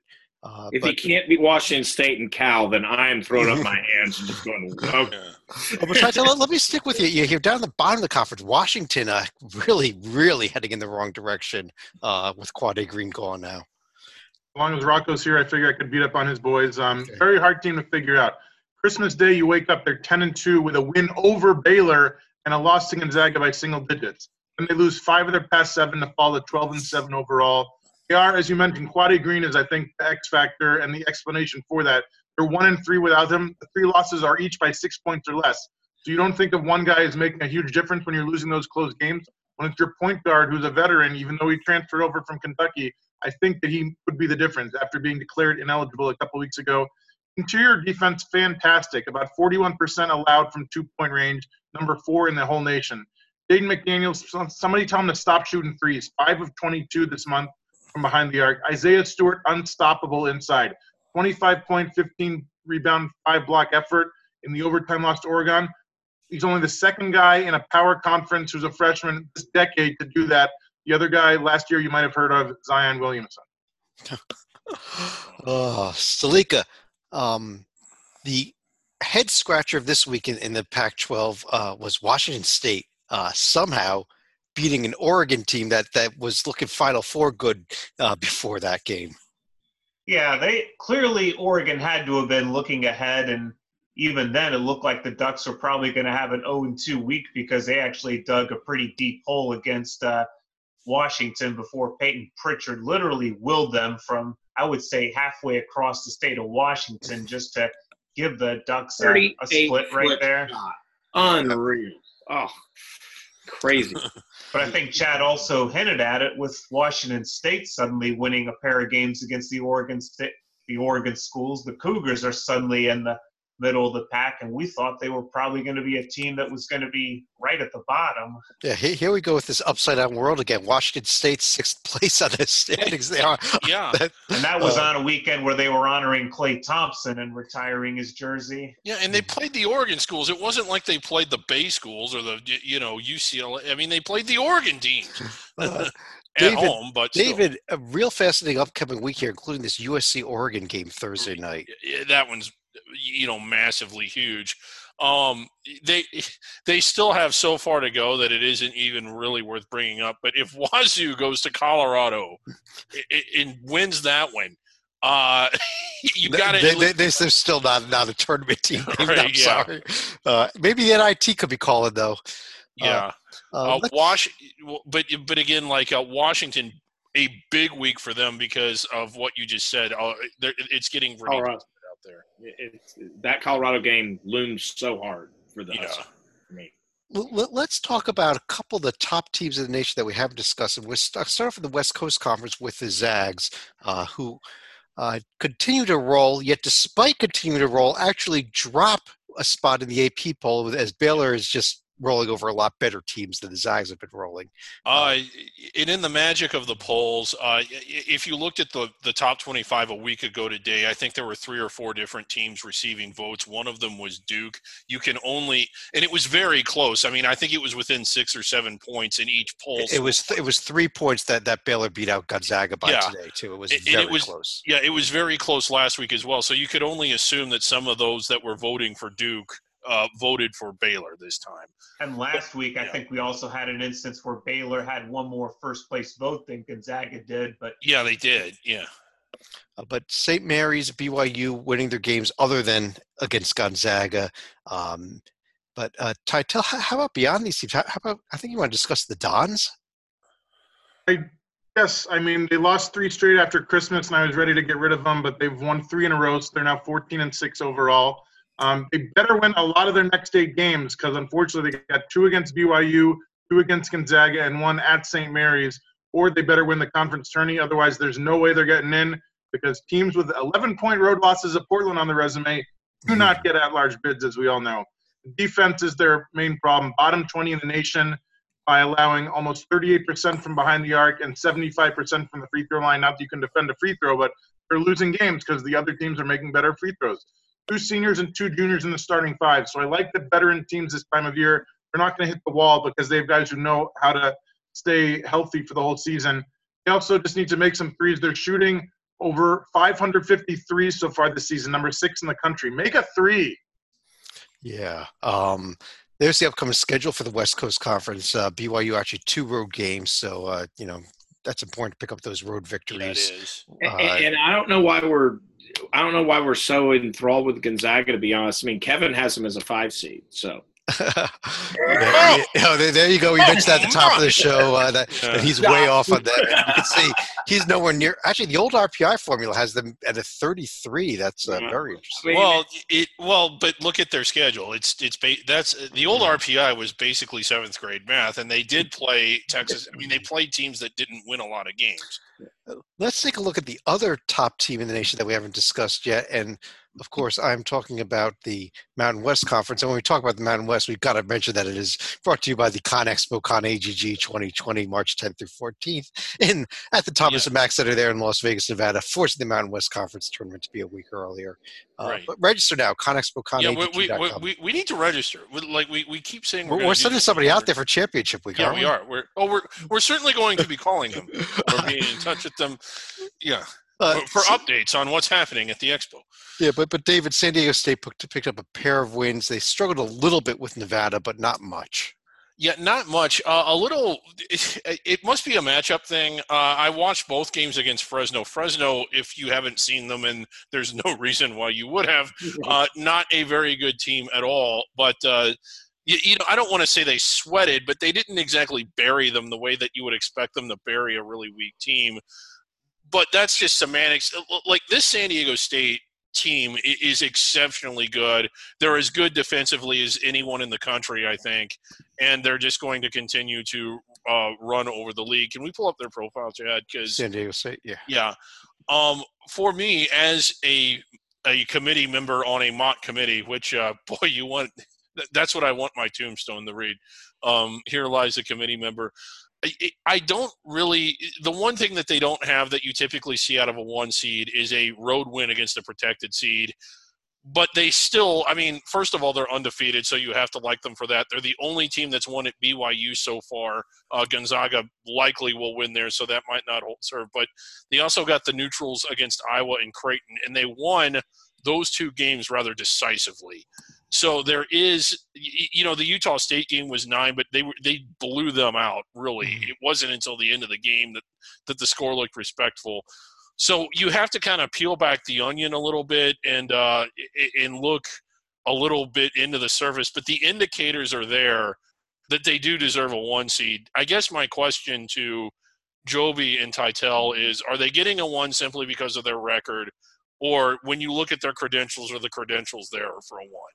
[SPEAKER 1] Uh,
[SPEAKER 3] if
[SPEAKER 1] but,
[SPEAKER 3] he can't beat Washington State and Cal, then I am throwing up my hands and just going, okay.
[SPEAKER 1] Oh, but Ty, let, let me stick with you. You're down at the bottom of the conference. Washington uh, really, really heading in the wrong direction uh, with Quade Green gone now.
[SPEAKER 5] As long as Rocco's here, I figure I could beat up on his boys. Um, okay. Very hard team to figure out. Christmas Day, you wake up, they're ten and two with a win over Baylor and a loss to Gonzaga by single digits. And they lose five of their past seven to fall to twelve and seven overall. They are, as you mentioned, Quade Green is, I think, the X factor and the explanation for that. They're one and three without him. The three losses are each by six points or less. So you don't think of one guy as making a huge difference when you're losing those close games. When it's your point guard who's a veteran, even though he transferred over from Kentucky, I think that he would be the difference after being declared ineligible a couple weeks ago. Interior defense, fantastic. About forty-one percent allowed from two-point range, number four in the whole nation. Jaden McDaniels, somebody tell him to stop shooting threes. five of twenty-two this month from behind the arc. Isaiah Stewart, unstoppable inside. twenty-five point, fifteen rebound, five block effort in the overtime loss to Oregon. He's only the second guy in a power conference who's a freshman this decade to do that. The other guy last year you might have heard of, Zion Williamson.
[SPEAKER 1] Oh, Salika, um, the head scratcher of this week in, in the Pac twelve uh, was Washington State uh, somehow beating an Oregon team that, that was looking Final Four good uh, before that game.
[SPEAKER 4] Yeah, they clearly Oregon had to have been looking ahead, and even then it looked like the Ducks were probably going to have an oh and two week because they actually dug a pretty deep hole against uh, Washington before Peyton Pritchard literally willed them from, I would say, halfway across the state of Washington just to give the Ducks a, a split right there.
[SPEAKER 3] Shot. Unreal. Oh, crazy.
[SPEAKER 4] But I think Chad also hinted at it with Washington State suddenly winning a pair of games against the Oregon State, the Oregon schools. The Cougars are suddenly in the middle of the pack, and we thought they were probably going to be a team that was going to be right at the bottom.
[SPEAKER 1] Yeah, here we go with this upside-down world again. Washington State sixth place on the standings. They are.
[SPEAKER 2] Yeah,
[SPEAKER 4] and that was uh, on a weekend where they were honoring Klay Thompson and retiring his jersey.
[SPEAKER 2] Yeah, and they played the Oregon schools. It wasn't like they played the Bay schools or the you know U C L A. I mean, they played the Oregon teams. Uh, At
[SPEAKER 1] David,
[SPEAKER 2] home, but
[SPEAKER 1] David, still. A real fascinating upcoming week here, including this U S C Oregon game Thursday night.
[SPEAKER 2] Yeah, that one's, you know, massively huge. Um, they they still have so far to go that it isn't even really worth bringing up. But if Wazoo goes to Colorado and wins that one, uh, you got
[SPEAKER 1] to. They, they, they're still not not a tournament team. Right, I'm yeah. sorry. Uh, maybe the N I T could be calling though.
[SPEAKER 2] Yeah.
[SPEAKER 1] Uh,
[SPEAKER 2] Uh, Wash, but but again, like uh, Washington, a big week for them because of what you just said. Uh, it's getting ridiculous out there.
[SPEAKER 3] It's, that Colorado game looms so hard for the
[SPEAKER 2] yeah.
[SPEAKER 3] for me.
[SPEAKER 1] Let's talk about a couple of the top teams in the nation that we haven't discussed. And we'll start off with the West Coast Conference with the Zags, uh, who uh, continue to roll, yet despite continuing to roll, actually drop a spot in the A P poll as Baylor is just rolling over a lot better teams than the Zags have been rolling.
[SPEAKER 2] Uh, and in the magic of the polls, uh, if you looked at the, the top twenty-five a week ago today, I think there were three or four different teams receiving votes. One of them was Duke. You can only – and it was very close. I mean, I think it was within six or seven points in each poll.
[SPEAKER 1] It, it was it was three points that, that Baylor beat out Gonzaga by yeah. today, too. It was
[SPEAKER 2] and
[SPEAKER 1] very
[SPEAKER 2] it was,
[SPEAKER 1] close.
[SPEAKER 2] Yeah, it was very close last week as well. So you could only assume that some of those that were voting for Duke – Uh, voted for Baylor this time.
[SPEAKER 4] And last week, I yeah. think we also had an instance where Baylor had one more first-place vote than Gonzaga did. But
[SPEAKER 2] yeah, they did, yeah.
[SPEAKER 1] Uh, but Saint Mary's, B Y U winning their games other than against Gonzaga. Um, but, uh, Ty, tell, how, how about beyond these teams? How, how about – I think you want to discuss the Dons?
[SPEAKER 5] I, yes. I mean, they lost three straight after Christmas, and I was ready to get rid of them, but they've won three in a row, so they're now fourteen and six overall. Um, they better win a lot of their next eight games because, unfortunately, they got two against B Y U, two against Gonzaga, and one at Saint Mary's, or they better win the conference tourney. Otherwise, there's no way they're getting in because teams with eleven-point road losses at Portland on the resume do not get at-large bids, as we all know. Defense is their main problem. Bottom twenty in the nation by allowing almost thirty-eight percent from behind the arc and seventy-five percent from the free throw line. Not that you can defend a free throw, but they're losing games because the other teams are making better free throws. Two seniors and two juniors in the starting five. So I like that veteran teams this time of year, they're not going to hit the wall because they have guys who know how to stay healthy for the whole season. They also just need to make some threes. They're shooting over five hundred fifty-three so far this season, number six in the country. Make a three.
[SPEAKER 1] Yeah. Um, there's the upcoming schedule for the West Coast Conference. Uh, B Y U actually two road games, so uh, you know that's important to pick up those road victories.
[SPEAKER 2] Yeah, it is.
[SPEAKER 3] And,
[SPEAKER 1] Uh,
[SPEAKER 3] and I don't know why we're I don't know why we're so enthralled with Gonzaga, to be honest. I mean, Kevin has him as a five seed, so.
[SPEAKER 1] yeah, yeah, oh, there, there you go. We mentioned at the top of the show uh, that,
[SPEAKER 2] Yeah.
[SPEAKER 1] that he's way off on that. And you can see he's nowhere near. Actually, the old R P I formula has them at a thirty-three. That's uh, very interesting.
[SPEAKER 3] I mean,
[SPEAKER 2] Well, it well, but look at their schedule. It's it's ba- that's the old R P I was basically seventh grade math, and they did play Texas. I mean, they played teams that didn't win a lot of games.
[SPEAKER 1] Let's take a look at the other top team in the nation that we haven't discussed yet. And of course, I'm talking about the Mountain West Conference. And when we talk about the Mountain West, we've got to mention that it is brought to you by the Con Expo Con A G G twenty twenty, March tenth through fourteenth, in at the Thomas
[SPEAKER 2] Yeah.
[SPEAKER 1] and Mack Center there in Las Vegas, Nevada, forcing the Mountain West Conference tournament to be a week earlier. Uh,
[SPEAKER 2] Right.
[SPEAKER 1] But register now, Con Expo Con
[SPEAKER 2] Yeah,
[SPEAKER 1] A G G
[SPEAKER 2] we,
[SPEAKER 1] dot
[SPEAKER 2] we,
[SPEAKER 1] com.
[SPEAKER 2] we, we need to register. We, like we, we keep saying we're,
[SPEAKER 1] We're,
[SPEAKER 2] gonna
[SPEAKER 1] we're
[SPEAKER 2] do
[SPEAKER 1] sending
[SPEAKER 2] this
[SPEAKER 1] somebody
[SPEAKER 2] before.
[SPEAKER 1] out there for championship week.
[SPEAKER 2] Yeah,
[SPEAKER 1] aren't
[SPEAKER 2] we are. We're oh we're we're certainly going to be calling them or being in touch with them. Yeah,
[SPEAKER 1] Uh,
[SPEAKER 2] for
[SPEAKER 1] so-
[SPEAKER 2] updates on what's happening at the expo.
[SPEAKER 1] Yeah, but but David, San Diego State picked, picked up a pair of wins. They struggled a little bit with Nevada, but not much.
[SPEAKER 2] Yeah, not much. Uh, a little. It, it must be a matchup thing. Uh, I watched both games against Fresno. Fresno, if you haven't seen them, and there's no reason why you would have, uh, not a very good team at all. But uh, you, you know, I don't want to say they sweated, but they didn't exactly bury them the way that you would expect them to bury a really weak team. But that's just semantics. Like this San Diego State team is exceptionally good. They're as good defensively as anyone in the country, I think, and they're just going to continue to uh, run over the league. Can we pull up their profile, Chad? Because
[SPEAKER 1] San Diego State, yeah.
[SPEAKER 2] yeah, um, for me as a a committee member on a mock committee, which uh, boy, you want that's what I want my tombstone to read. Um, here lies a committee member. I, I don't really – the one thing that they don't have that you typically see out of a one seed is a road win against a protected seed. But they still – I mean, first of all, they're undefeated, so you have to like them for that. They're the only team that's won at B Y U so far. Uh, Gonzaga likely will win there, so that might not hold serve. But they also got the neutrals against Iowa and Creighton, and they won those two games rather decisively. So there is, you know, the Utah State game was nine, but they were they blew them out. Really, mm-hmm. It wasn't until the end of the game that that the score looked respectful. So you have to kind of peel back the onion a little bit and uh, and look a little bit into the surface. But the indicators are there that they do deserve a one seed. I guess my question to Joby and Titel is: are they getting a one simply because of their record, or when you look at their credentials, are the credentials there for a one?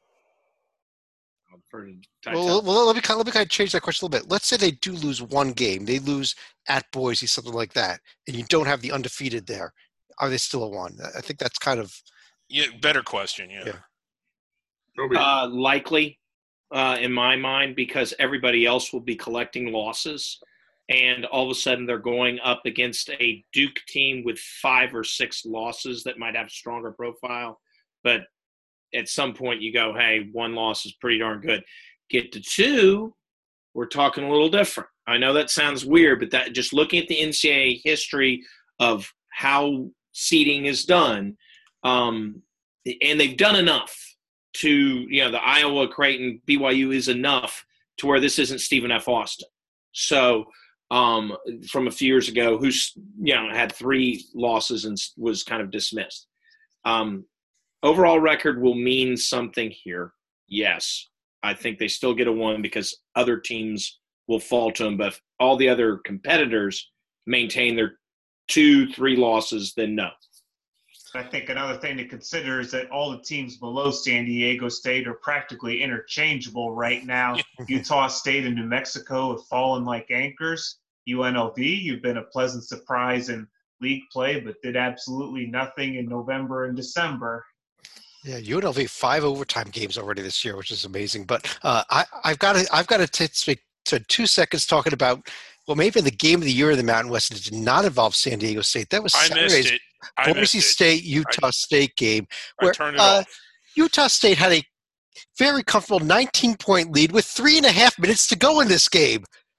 [SPEAKER 1] Well, well, let me kind of, let me kind of change that question a little bit. Let's say they do lose one game. They lose at Boise, something like that, and you don't have the undefeated there. Are they still a one? I think that's kind of
[SPEAKER 2] yeah. Better question, yeah.
[SPEAKER 3] yeah. Uh, likely, uh, in my mind, because everybody else will be collecting losses, and all of a sudden they're going up against a Duke team with five or six losses that might have a stronger profile, but at some point you go, hey, one loss is pretty darn good. Get to two, we're talking a little different. I know that sounds weird, but that just looking at the N C double A history of how seeding is done, um, and they've done enough to, you know, the Iowa, Creighton, B Y U is enough to where this isn't Stephen F. Austin. So um, from a few years ago, who's, you know, had three losses and was kind of dismissed. Um, Overall record will mean something here. Yes, I think they still get a one because other teams will fall to them. But if all the other competitors maintain their two, three losses, then no.
[SPEAKER 4] I think another thing to consider is that all the teams below San Diego State are practically interchangeable right now. Utah State and New Mexico have fallen like anchors. U N L V, you've been a pleasant surprise in league play, but did absolutely nothing in November and December.
[SPEAKER 1] Yeah, U N L V five overtime games already this year, which is amazing. But uh, I, I've got to, I've got to take to two seconds talking about well, maybe the game of the year in the Mountain West did not involve San Diego State. That was
[SPEAKER 2] I
[SPEAKER 1] Saturday's
[SPEAKER 2] missed it. I
[SPEAKER 1] Boise
[SPEAKER 2] missed
[SPEAKER 1] State
[SPEAKER 2] it.
[SPEAKER 1] Utah
[SPEAKER 2] I,
[SPEAKER 1] State game, where
[SPEAKER 2] I turned it
[SPEAKER 1] uh,
[SPEAKER 2] off.
[SPEAKER 1] Utah State had a very comfortable nineteen point lead with three and a half minutes to go in this game.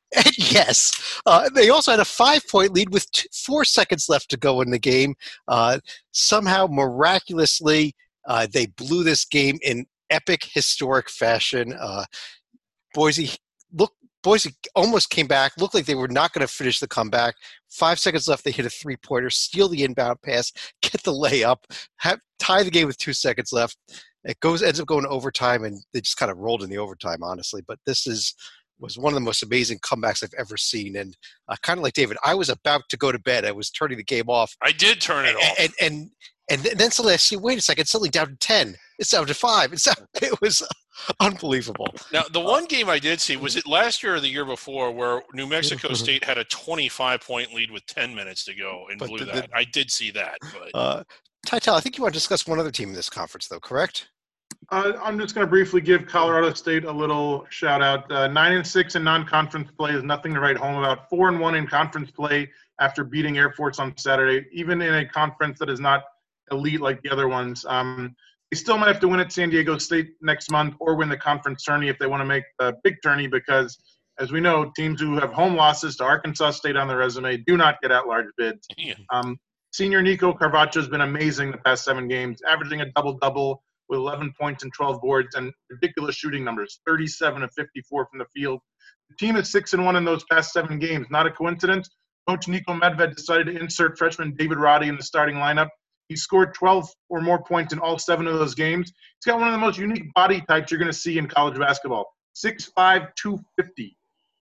[SPEAKER 1] Yes. Uh, they also had a five-point lead with two, four seconds left to go in the game. Uh, somehow, miraculously, uh, they blew this game in epic, historic fashion. Uh, Boise look. Boise almost came back. Looked like they were not going to finish the comeback. Five seconds left. They hit a three-pointer, steal the inbound pass, get the layup, have, tie the game with two seconds left. It goes ends up going to overtime, and they just kind of rolled in the overtime, honestly. But this is was one of the most amazing comebacks I've ever seen. And uh, kind of like David, I was about to go to bed. I was turning the game off.
[SPEAKER 2] I did turn it
[SPEAKER 1] and,
[SPEAKER 2] off.
[SPEAKER 1] And and and then suddenly I see, wait a second, it's suddenly down to ten. It's down to five. It's down, it was unbelievable.
[SPEAKER 2] Now, the one game I did see, was it last year or the year before, where New Mexico State had a twenty-five point lead with ten minutes to go and
[SPEAKER 1] But
[SPEAKER 2] blew
[SPEAKER 1] the-
[SPEAKER 2] that?
[SPEAKER 1] the-
[SPEAKER 2] I did see that. But
[SPEAKER 1] Uh, Tytel, I think you want to discuss one other team in this conference, though, correct?
[SPEAKER 5] Uh, I'm just going to briefly give Colorado State a little shout out. Uh, nine and six in non-conference play is nothing to write home about. Four and one in conference play after beating Air Force on Saturday, even in a conference that is not elite like the other ones. Um, they still might have to win at San Diego State next month or win the conference tourney if they want to make a big tourney, because, as we know, teams who have home losses to Arkansas State on their resume do not get at-large bids.
[SPEAKER 2] yeah.
[SPEAKER 5] Um, senior Nico Carvacho has been amazing the past seven games, averaging a double-double with eleven points and twelve boards and ridiculous shooting numbers, thirty-seven of fifty-four from the field. The team is six and one in those past seven games. Not a coincidence. Coach Nico Medved decided to insert freshman David Roddy in the starting lineup. He scored twelve or more points in all seven of those games. He's got one of the most unique body types you're going to see in college basketball. six five, two fifty.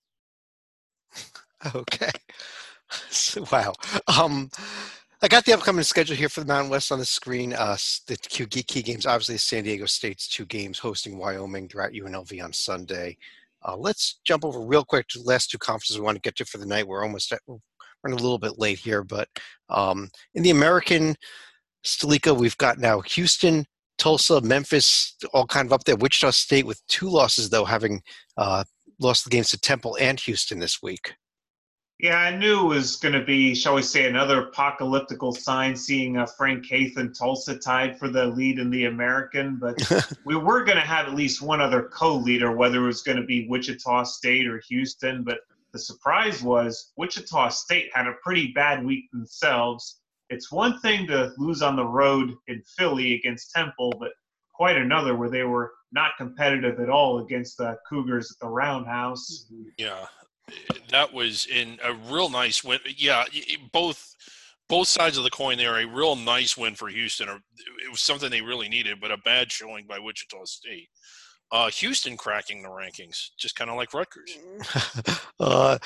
[SPEAKER 1] Okay. Wow. Um, I got the upcoming schedule here for the Mountain West on the screen. Uh, the key, key games, obviously, San Diego State's two games, hosting Wyoming. They're at U N L V on Sunday. Uh, let's jump over real quick to the last two conferences we want to get to for the night. We're almost at, we're running a little bit late here, but um, in the American Stalika, we've got now Houston, Tulsa, Memphis, all kind of up there. Wichita State with two losses, though, having uh, lost the games to Temple and Houston this week.
[SPEAKER 4] Yeah, I knew it was going to be, shall we say, another apocalyptical sign seeing uh, Frank Haith and Tulsa tied for the lead in the American, but we were going to have at least one other co-leader, whether it was going to be Wichita State or Houston, but the surprise was Wichita State had a pretty bad week themselves. It's one thing to lose on the road in Philly against Temple, but quite another where they were not competitive at all against the Cougars at the Roundhouse.
[SPEAKER 2] Yeah. That was in a real nice win. Yeah, both both sides of the coin there, a real nice win for Houston. It was something they really needed, but a bad showing by Wichita State. Uh, Houston cracking the rankings, just kind of like Rutgers.
[SPEAKER 1] uh,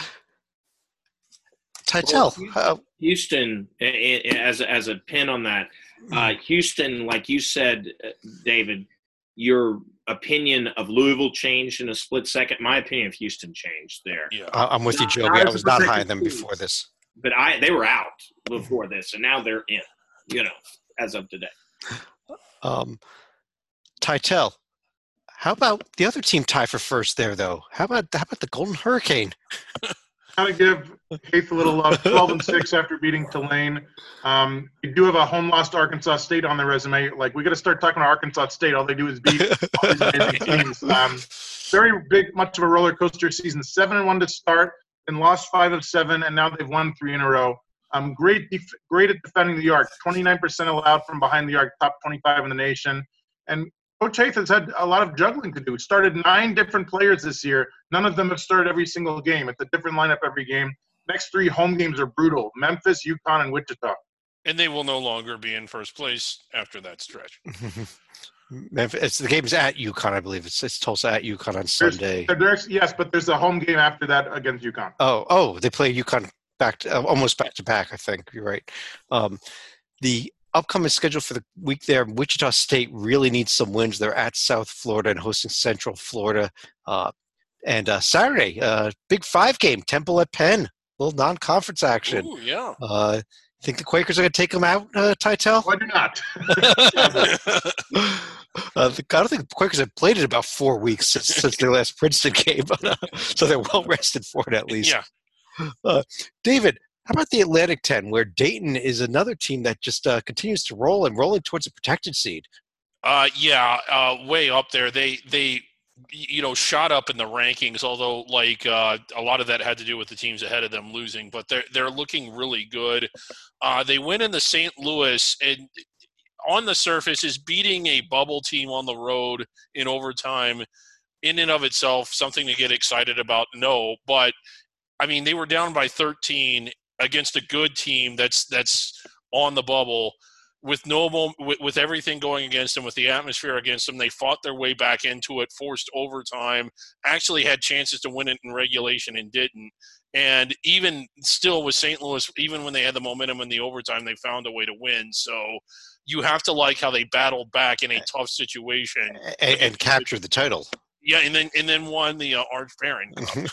[SPEAKER 1] Tytel,
[SPEAKER 3] Well,
[SPEAKER 1] uh,
[SPEAKER 3] Houston, a- a- as as a pin on that, uh, Houston, like you said, uh, David, your opinion of Louisville changed in a split second. My opinion of Houston changed there.
[SPEAKER 2] Yeah,
[SPEAKER 1] I- I'm with you,
[SPEAKER 3] Not-
[SPEAKER 1] Joe.
[SPEAKER 3] not
[SPEAKER 1] I
[SPEAKER 3] as
[SPEAKER 1] was
[SPEAKER 3] a
[SPEAKER 1] not
[SPEAKER 3] protected
[SPEAKER 1] high on them
[SPEAKER 3] team.
[SPEAKER 1] before this.
[SPEAKER 3] But I they were out before this, and now they're in. You know, as of today.
[SPEAKER 1] Um, Tytel, how about the other team tie for first there, though? How about how about the Golden Hurricane?
[SPEAKER 5] Gotta give Haith a little love. twelve and six after beating Tulane. Um, we do have a home loss to Arkansas State on their resume. Like, we got to start talking about Arkansas State. All they do is beat all these amazing teams. Um, very big, much of a roller coaster season. Seven and one to start, and lost five of seven, and now they've won three in a row. Um, great, def- great at defending the arc. twenty-nine percent allowed from behind the arc, top twenty-five in the nation. And Coach Haith has had a lot of juggling to do. Started nine different players this year. None of them have started every single game. It's a different lineup every game. Next three home games are brutal: Memphis, UConn, and Wichita.
[SPEAKER 2] and they will no longer be in first place after that stretch.
[SPEAKER 1] Memphis, it's the game's at UConn, I believe. It's, it's Tulsa at UConn on
[SPEAKER 5] There's-
[SPEAKER 1] Sunday.
[SPEAKER 5] There's, yes, but there's a home game after that against UConn.
[SPEAKER 1] Oh, oh, they play UConn back to, uh, almost back to back. I think you're right. Um, the upcoming schedule for the week there, Wichita State really needs some wins. They're at South Florida and hosting Central Florida. Uh, and uh, Saturday, uh, big five game, Temple at Penn, little non-conference action.
[SPEAKER 2] Ooh, yeah.
[SPEAKER 1] Uh, think the Quakers are going to take them out, uh, Tytel?
[SPEAKER 5] Why do not?
[SPEAKER 1] uh, the, I don't think the Quakers have played in about four weeks since, since their last Princeton game, but, uh, so they're well rested for it at least.
[SPEAKER 2] Yeah.
[SPEAKER 1] Uh, David, how about the Atlantic ten, where Dayton is another team that just uh, continues to roll and rolling towards a protected seed?
[SPEAKER 2] Uh, yeah, uh, way up there. They they you know, shot up in the rankings, although like uh, a lot of that had to do with the teams ahead of them losing, but they're, they're looking really good. Uh, they win in the Saint Louis, and on the surface is beating a bubble team on the road in overtime in and of itself something to get excited about. No, but I mean, they were down by thirteen against a good team that's, that's on the bubble. With no with, with everything going against them, with the atmosphere against them, they fought their way back into it, forced overtime, actually had chances to win it in regulation and didn't. And even still with Saint Louis, even when they had the momentum in the overtime, they found a way to win. So you have to like how they battled back in a tough situation.
[SPEAKER 1] And, and captured the title.
[SPEAKER 2] Yeah, and then and then won the uh, Arch Barron Cup.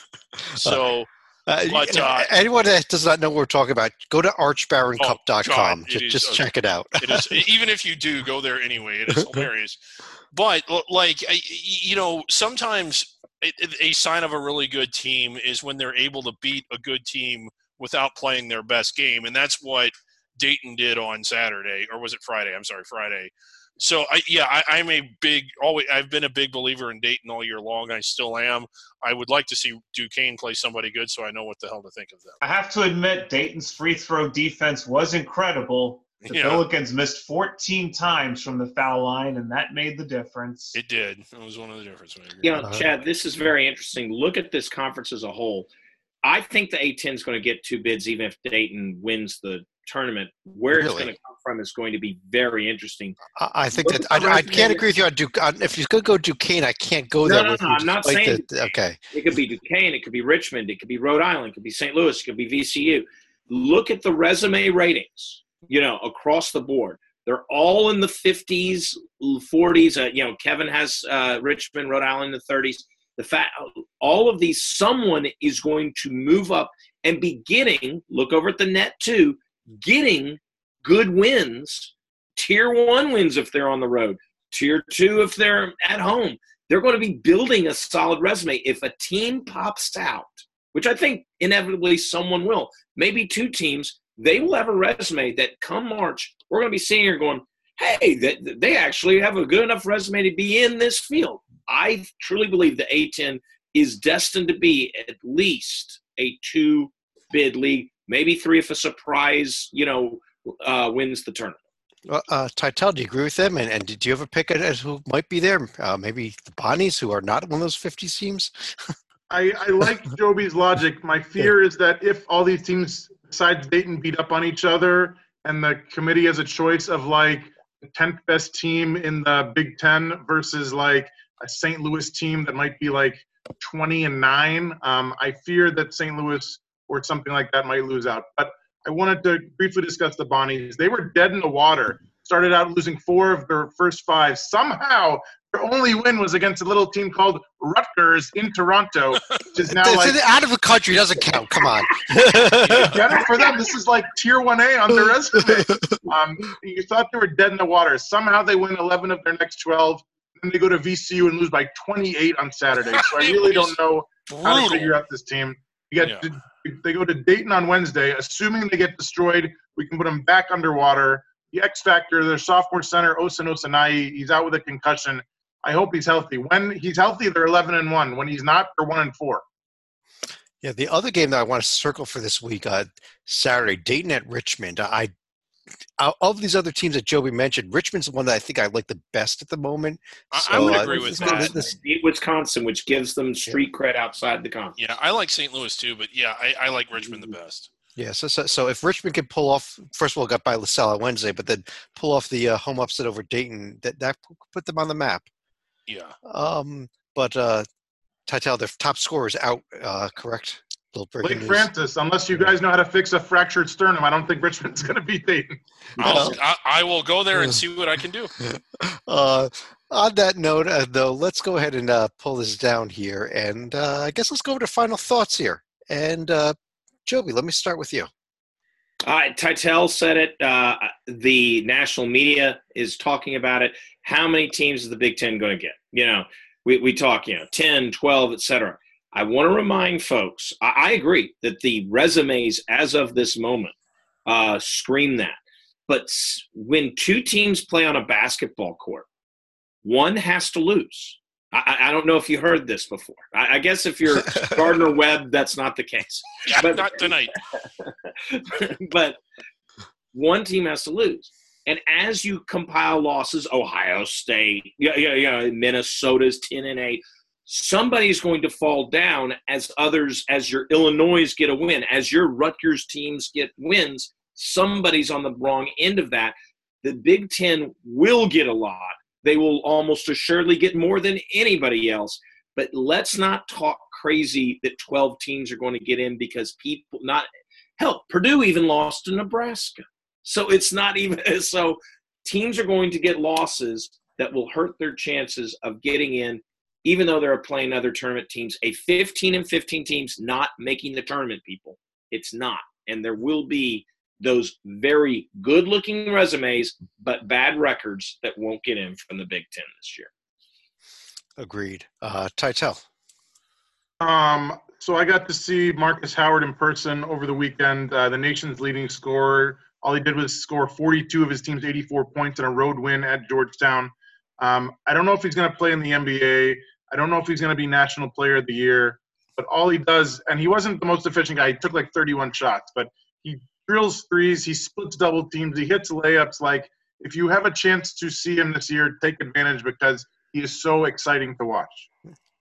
[SPEAKER 2] So –
[SPEAKER 1] Uh,
[SPEAKER 2] but, uh,
[SPEAKER 1] anyone that does not know what we're talking about, go to arch baron cup dot com.
[SPEAKER 2] Oh,
[SPEAKER 1] just
[SPEAKER 2] is,
[SPEAKER 1] just
[SPEAKER 2] uh,
[SPEAKER 1] check it out.
[SPEAKER 2] It is, even if you do, go there anyway. It is hilarious. But, like, you know, sometimes a sign of a really good team is when they're able to beat a good team without playing their best game. And that's what Dayton did on Saturday. Or was it Friday? I'm sorry, Friday. So, I, yeah, I, I'm a big – always. I've been a big believer in Dayton all year long. I still am. I would like to see Duquesne play somebody good so I know what the hell to think of them.
[SPEAKER 4] I have to admit, Dayton's free throw defense was incredible. The
[SPEAKER 2] Yeah.
[SPEAKER 4] Billikens missed fourteen times from the foul line, and that made the difference.
[SPEAKER 2] It did. It was one of the differences.
[SPEAKER 3] You know, Chad, this is very interesting. Look at this conference as a whole. I think the A ten is going to get two bids even if Dayton wins the tournament. Where it's
[SPEAKER 1] Really?
[SPEAKER 3] going to come from is going to be very interesting.
[SPEAKER 1] I, I think
[SPEAKER 3] Look
[SPEAKER 1] that
[SPEAKER 3] at the
[SPEAKER 1] I, I
[SPEAKER 3] resume.
[SPEAKER 1] can't agree with you on Duke. On, if you're going to go Duquesne, I can't go
[SPEAKER 3] No,
[SPEAKER 1] there
[SPEAKER 3] no,
[SPEAKER 1] with
[SPEAKER 3] no,
[SPEAKER 1] you.
[SPEAKER 3] I'm not
[SPEAKER 1] despite
[SPEAKER 3] saying
[SPEAKER 1] the- okay.
[SPEAKER 3] It could be Duquesne. It could be Richmond. It could be Rhode Island. It could be Saint Louis. It could be V C U. Look at the resume ratings, you know, across the board. They're all in the fifties, forties. Uh, you know, Kevin has uh, Richmond, Rhode Island in the thirties. The fact, all of these, someone is going to move up and be getting, look over at the net too, getting good wins, tier one wins if they're on the road, tier two if they're at home. They're going to be building a solid resume. If a team pops out, which I think inevitably someone will, maybe two teams, they will have a resume that come March, we're going to be sitting here going, hey, they, they actually have a good enough resume to be in this field. I truly believe the A ten is destined to be at least a two-bid league, maybe three if a surprise, you know, uh, wins the tournament.
[SPEAKER 1] Well, uh, Titel, do you agree with them? And, and do you have a pick at, at who might be there? Uh, maybe the Bonnies, who are not one of those fifty teams?
[SPEAKER 5] I, I like Joby's logic. My fear is that if all these teams besides Dayton beat up on each other and the committee has a choice of like the tenth best team in the Big Ten versus like a Saint Louis team that might be like twenty and nine, um, I fear that Saint Louis or something like that might lose out. But I wanted to briefly discuss the Bonnies. They were dead in the water. Started out losing four of their first five. Somehow, their only win was against a little team called Rutgers in Toronto, which is now
[SPEAKER 1] It's
[SPEAKER 5] like
[SPEAKER 1] out of the country doesn't count. Come on.
[SPEAKER 5] better for them. This is like tier one A on their resume. Um, you thought they were dead in the water. Somehow they win eleven of their next twelve. Then they go to V C U and lose by twenty-eight on Saturday. So I really don't know how to figure out this team. You get
[SPEAKER 2] Yeah.
[SPEAKER 5] to, they go to Dayton on Wednesday. Assuming they get destroyed, we can put them back underwater. The X factor, their sophomore center, Osan Osanai, he's out with a concussion. I hope he's healthy. When he's healthy, they're eleven and one. When he's not, they're one and four.
[SPEAKER 1] Yeah, the other game that I want to circle for this week, uh, Saturday, Dayton at Richmond. I, I of these other teams that Joby mentioned, Richmond's the one that I think I like the best at the moment.
[SPEAKER 2] I,
[SPEAKER 1] So,
[SPEAKER 2] I would
[SPEAKER 1] uh,
[SPEAKER 2] agree
[SPEAKER 1] this-
[SPEAKER 2] with that.
[SPEAKER 1] this-
[SPEAKER 3] Beat Wisconsin, which gives them street cred outside the conference.
[SPEAKER 2] Yeah, I like Saint Louis too, but yeah, I, I like Richmond the best.
[SPEAKER 1] Yeah, so, so so if Richmond can pull off, first of all, got by LaSalle on Wednesday, but then pull off the uh, home upset over Dayton, that that put them on the map.
[SPEAKER 2] Yeah.
[SPEAKER 1] Um, but uh, Titel, their top scorer is out, uh, correct? Little breaking
[SPEAKER 5] Blake
[SPEAKER 1] news.
[SPEAKER 5] Francis, unless you guys know how to fix a fractured sternum, I don't think Richmond's going to beat Dayton.
[SPEAKER 2] I'll, I, I will go there and see what I can do.
[SPEAKER 1] Uh, on that note, uh, though, let's go ahead and uh, pull this down here, and uh, I guess let's go over to final thoughts here. And uh, Joby, let me start with you.
[SPEAKER 3] Uh, Titel said it. Uh, the national media is talking about it. How many teams is the Big Ten going to get? You know, we, we talk, you know, ten, twelve, et cetera. I want to remind folks, I, I agree that the resumes as of this moment uh, scream that. But s- when two teams play on a basketball court, one has to lose. I, I don't know if you heard this before. I, I guess if you're Gardner Webb, that's not the case.
[SPEAKER 2] Yeah,
[SPEAKER 3] but,
[SPEAKER 2] not tonight.
[SPEAKER 3] But one team has to lose. And as you compile losses, Ohio State, yeah, yeah, yeah, Minnesota's ten and eight, somebody's going to fall down as others, as your Illinois get a win, as your Rutgers teams get wins, somebody's on the wrong end of that. The Big Ten will get a lot. They will almost assuredly get more than anybody else. But let's not talk crazy that twelve teams are going to get in because people not – hell, Purdue even lost to Nebraska. So it's not even – so teams are going to get losses that will hurt their chances of getting in, even though they're playing other tournament teams. A fifteen and fifteen teams not making the tournament, people. It's not. And there will be those very good-looking resumes but bad records that won't get in from the Big Ten this year.
[SPEAKER 1] Agreed. Uh, Titel.
[SPEAKER 5] Um, so I got to see Marcus Howard in person over the weekend, uh, the nation's leading scorer. All he did was score forty-two of his team's eighty-four points in a road win at Georgetown. Um, I don't know if he's going to play in the N B A. I don't know if he's going to be National Player of the Year. But all he does, and he wasn't the most efficient guy. He took like thirty-one shots, but he drills threes, he splits double teams, he hits layups. Like, if you have a chance to see him this year, take advantage because he is so exciting to watch.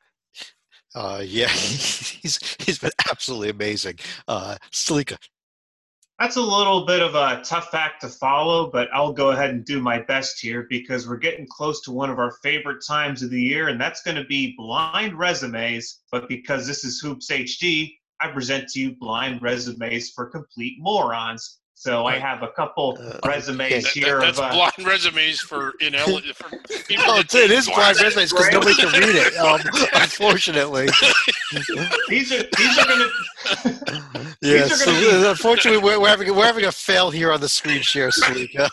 [SPEAKER 1] Uh, yeah, he's he's been absolutely amazing. Uh, Salika.
[SPEAKER 4] That's a little bit of a tough act to follow, but I'll go ahead and do my best here because we're getting close to one of our favorite times of the year, and that's going to be blind resumes. But because this is Hoops H D, I present to you blind resumes for complete morons. So I have a couple uh, resumes
[SPEAKER 2] that,
[SPEAKER 4] here.
[SPEAKER 2] That, that's
[SPEAKER 4] of, uh,
[SPEAKER 2] blind resumes for inel- for people.
[SPEAKER 1] Oh, it is blind resumes because nobody can read it. Um, unfortunately,
[SPEAKER 4] these are these are going to.
[SPEAKER 1] Yes, so, be- unfortunately, we're, we're having we're having a fail here on the screen share, Salika.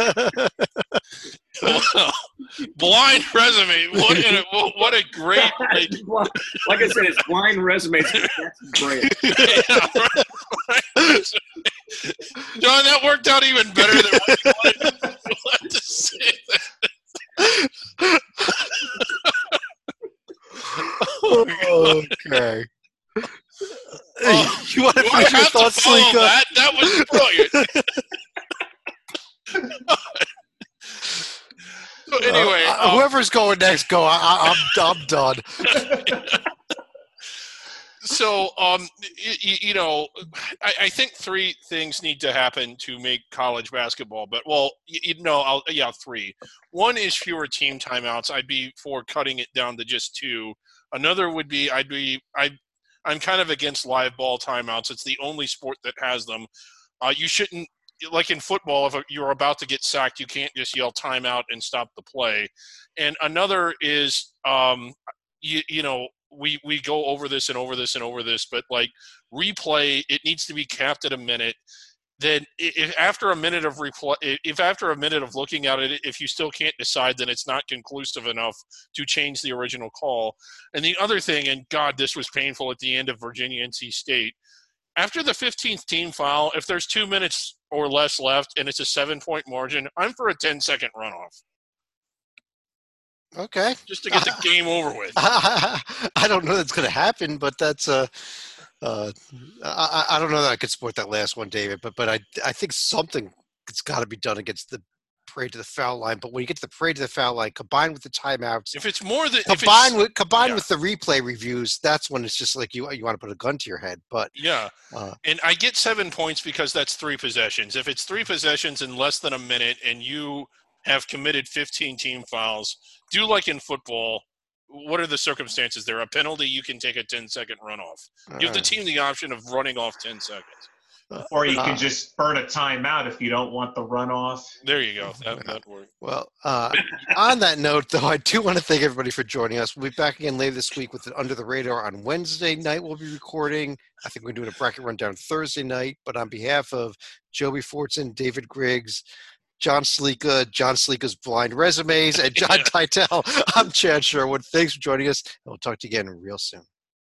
[SPEAKER 2] Well, blind resume. What a, what a great.
[SPEAKER 3] Like I said, it's blind resumes. That's great.
[SPEAKER 2] Yeah, right. John, that worked out even better than what you wanted, wanted to say.
[SPEAKER 1] Oh, okay.
[SPEAKER 2] Uh,
[SPEAKER 1] you want to finish your thoughts, Salika?
[SPEAKER 2] That? that was brilliant. So anyway,
[SPEAKER 1] uh,
[SPEAKER 2] um,
[SPEAKER 1] whoever's going next, go. I, I, I'm I'm done.
[SPEAKER 2] So, um, you, you know, I, I think three things need to happen to make college basketball. But well, you, you know, I'll, yeah, three. One is fewer team timeouts. I'd be for cutting it down to just two. Another would be I'd be I. I'm kind of against live ball timeouts. It's the only sport that has them. Uh, you shouldn't, like in football, if you're about to get sacked, you can't just yell timeout and stop the play. And another is, um, you, you know, we, we go over this and over this and over this, but like replay, it needs to be capped at a minute. Then if after a minute of replay, if after a minute of looking at it, if you still can't decide, then it's not conclusive enough to change the original call. And the other thing, and God, this was painful at the end of Virginia N C State, after the fifteenth team foul, if there's two minutes or less left and it's a seven-point margin, I'm for a ten-second runoff.
[SPEAKER 1] Okay.
[SPEAKER 2] Just to get the game over with.
[SPEAKER 1] I don't know that's going to happen, but that's uh, uh, I, I don't know that I could support that last one, David. But but I I think something has got to be done against the parade to the foul line. But when you get to the parade to the foul line, combined with the timeouts,
[SPEAKER 2] if it's more than
[SPEAKER 1] combined with combined
[SPEAKER 2] yeah.
[SPEAKER 1] with the replay reviews, that's when it's just like you you want to put a gun to your head. But
[SPEAKER 2] yeah,
[SPEAKER 1] uh,
[SPEAKER 2] and I get seven points because that's three possessions. If it's three possessions in less than a minute, and you have committed fifteen team fouls, do like in football. What are the circumstances there? A penalty, you can take a ten-second runoff. Give the team the option of running off ten seconds.
[SPEAKER 4] Or you can just burn a timeout if you don't want the runoff.
[SPEAKER 2] There you go. That that worked.
[SPEAKER 1] Well, uh, on that note, though, I do want to thank everybody for joining us. We'll be back again later this week with an Under the Radar on Wednesday night. We'll be recording. I think we're doing a bracket rundown Thursday night. But on behalf of Joby Fortson, David Griggs, John Salika, John Salika's Blind Resumes, and John Titel, I'm Chad Sherwood. Thanks for joining us, and we'll talk to you again real soon.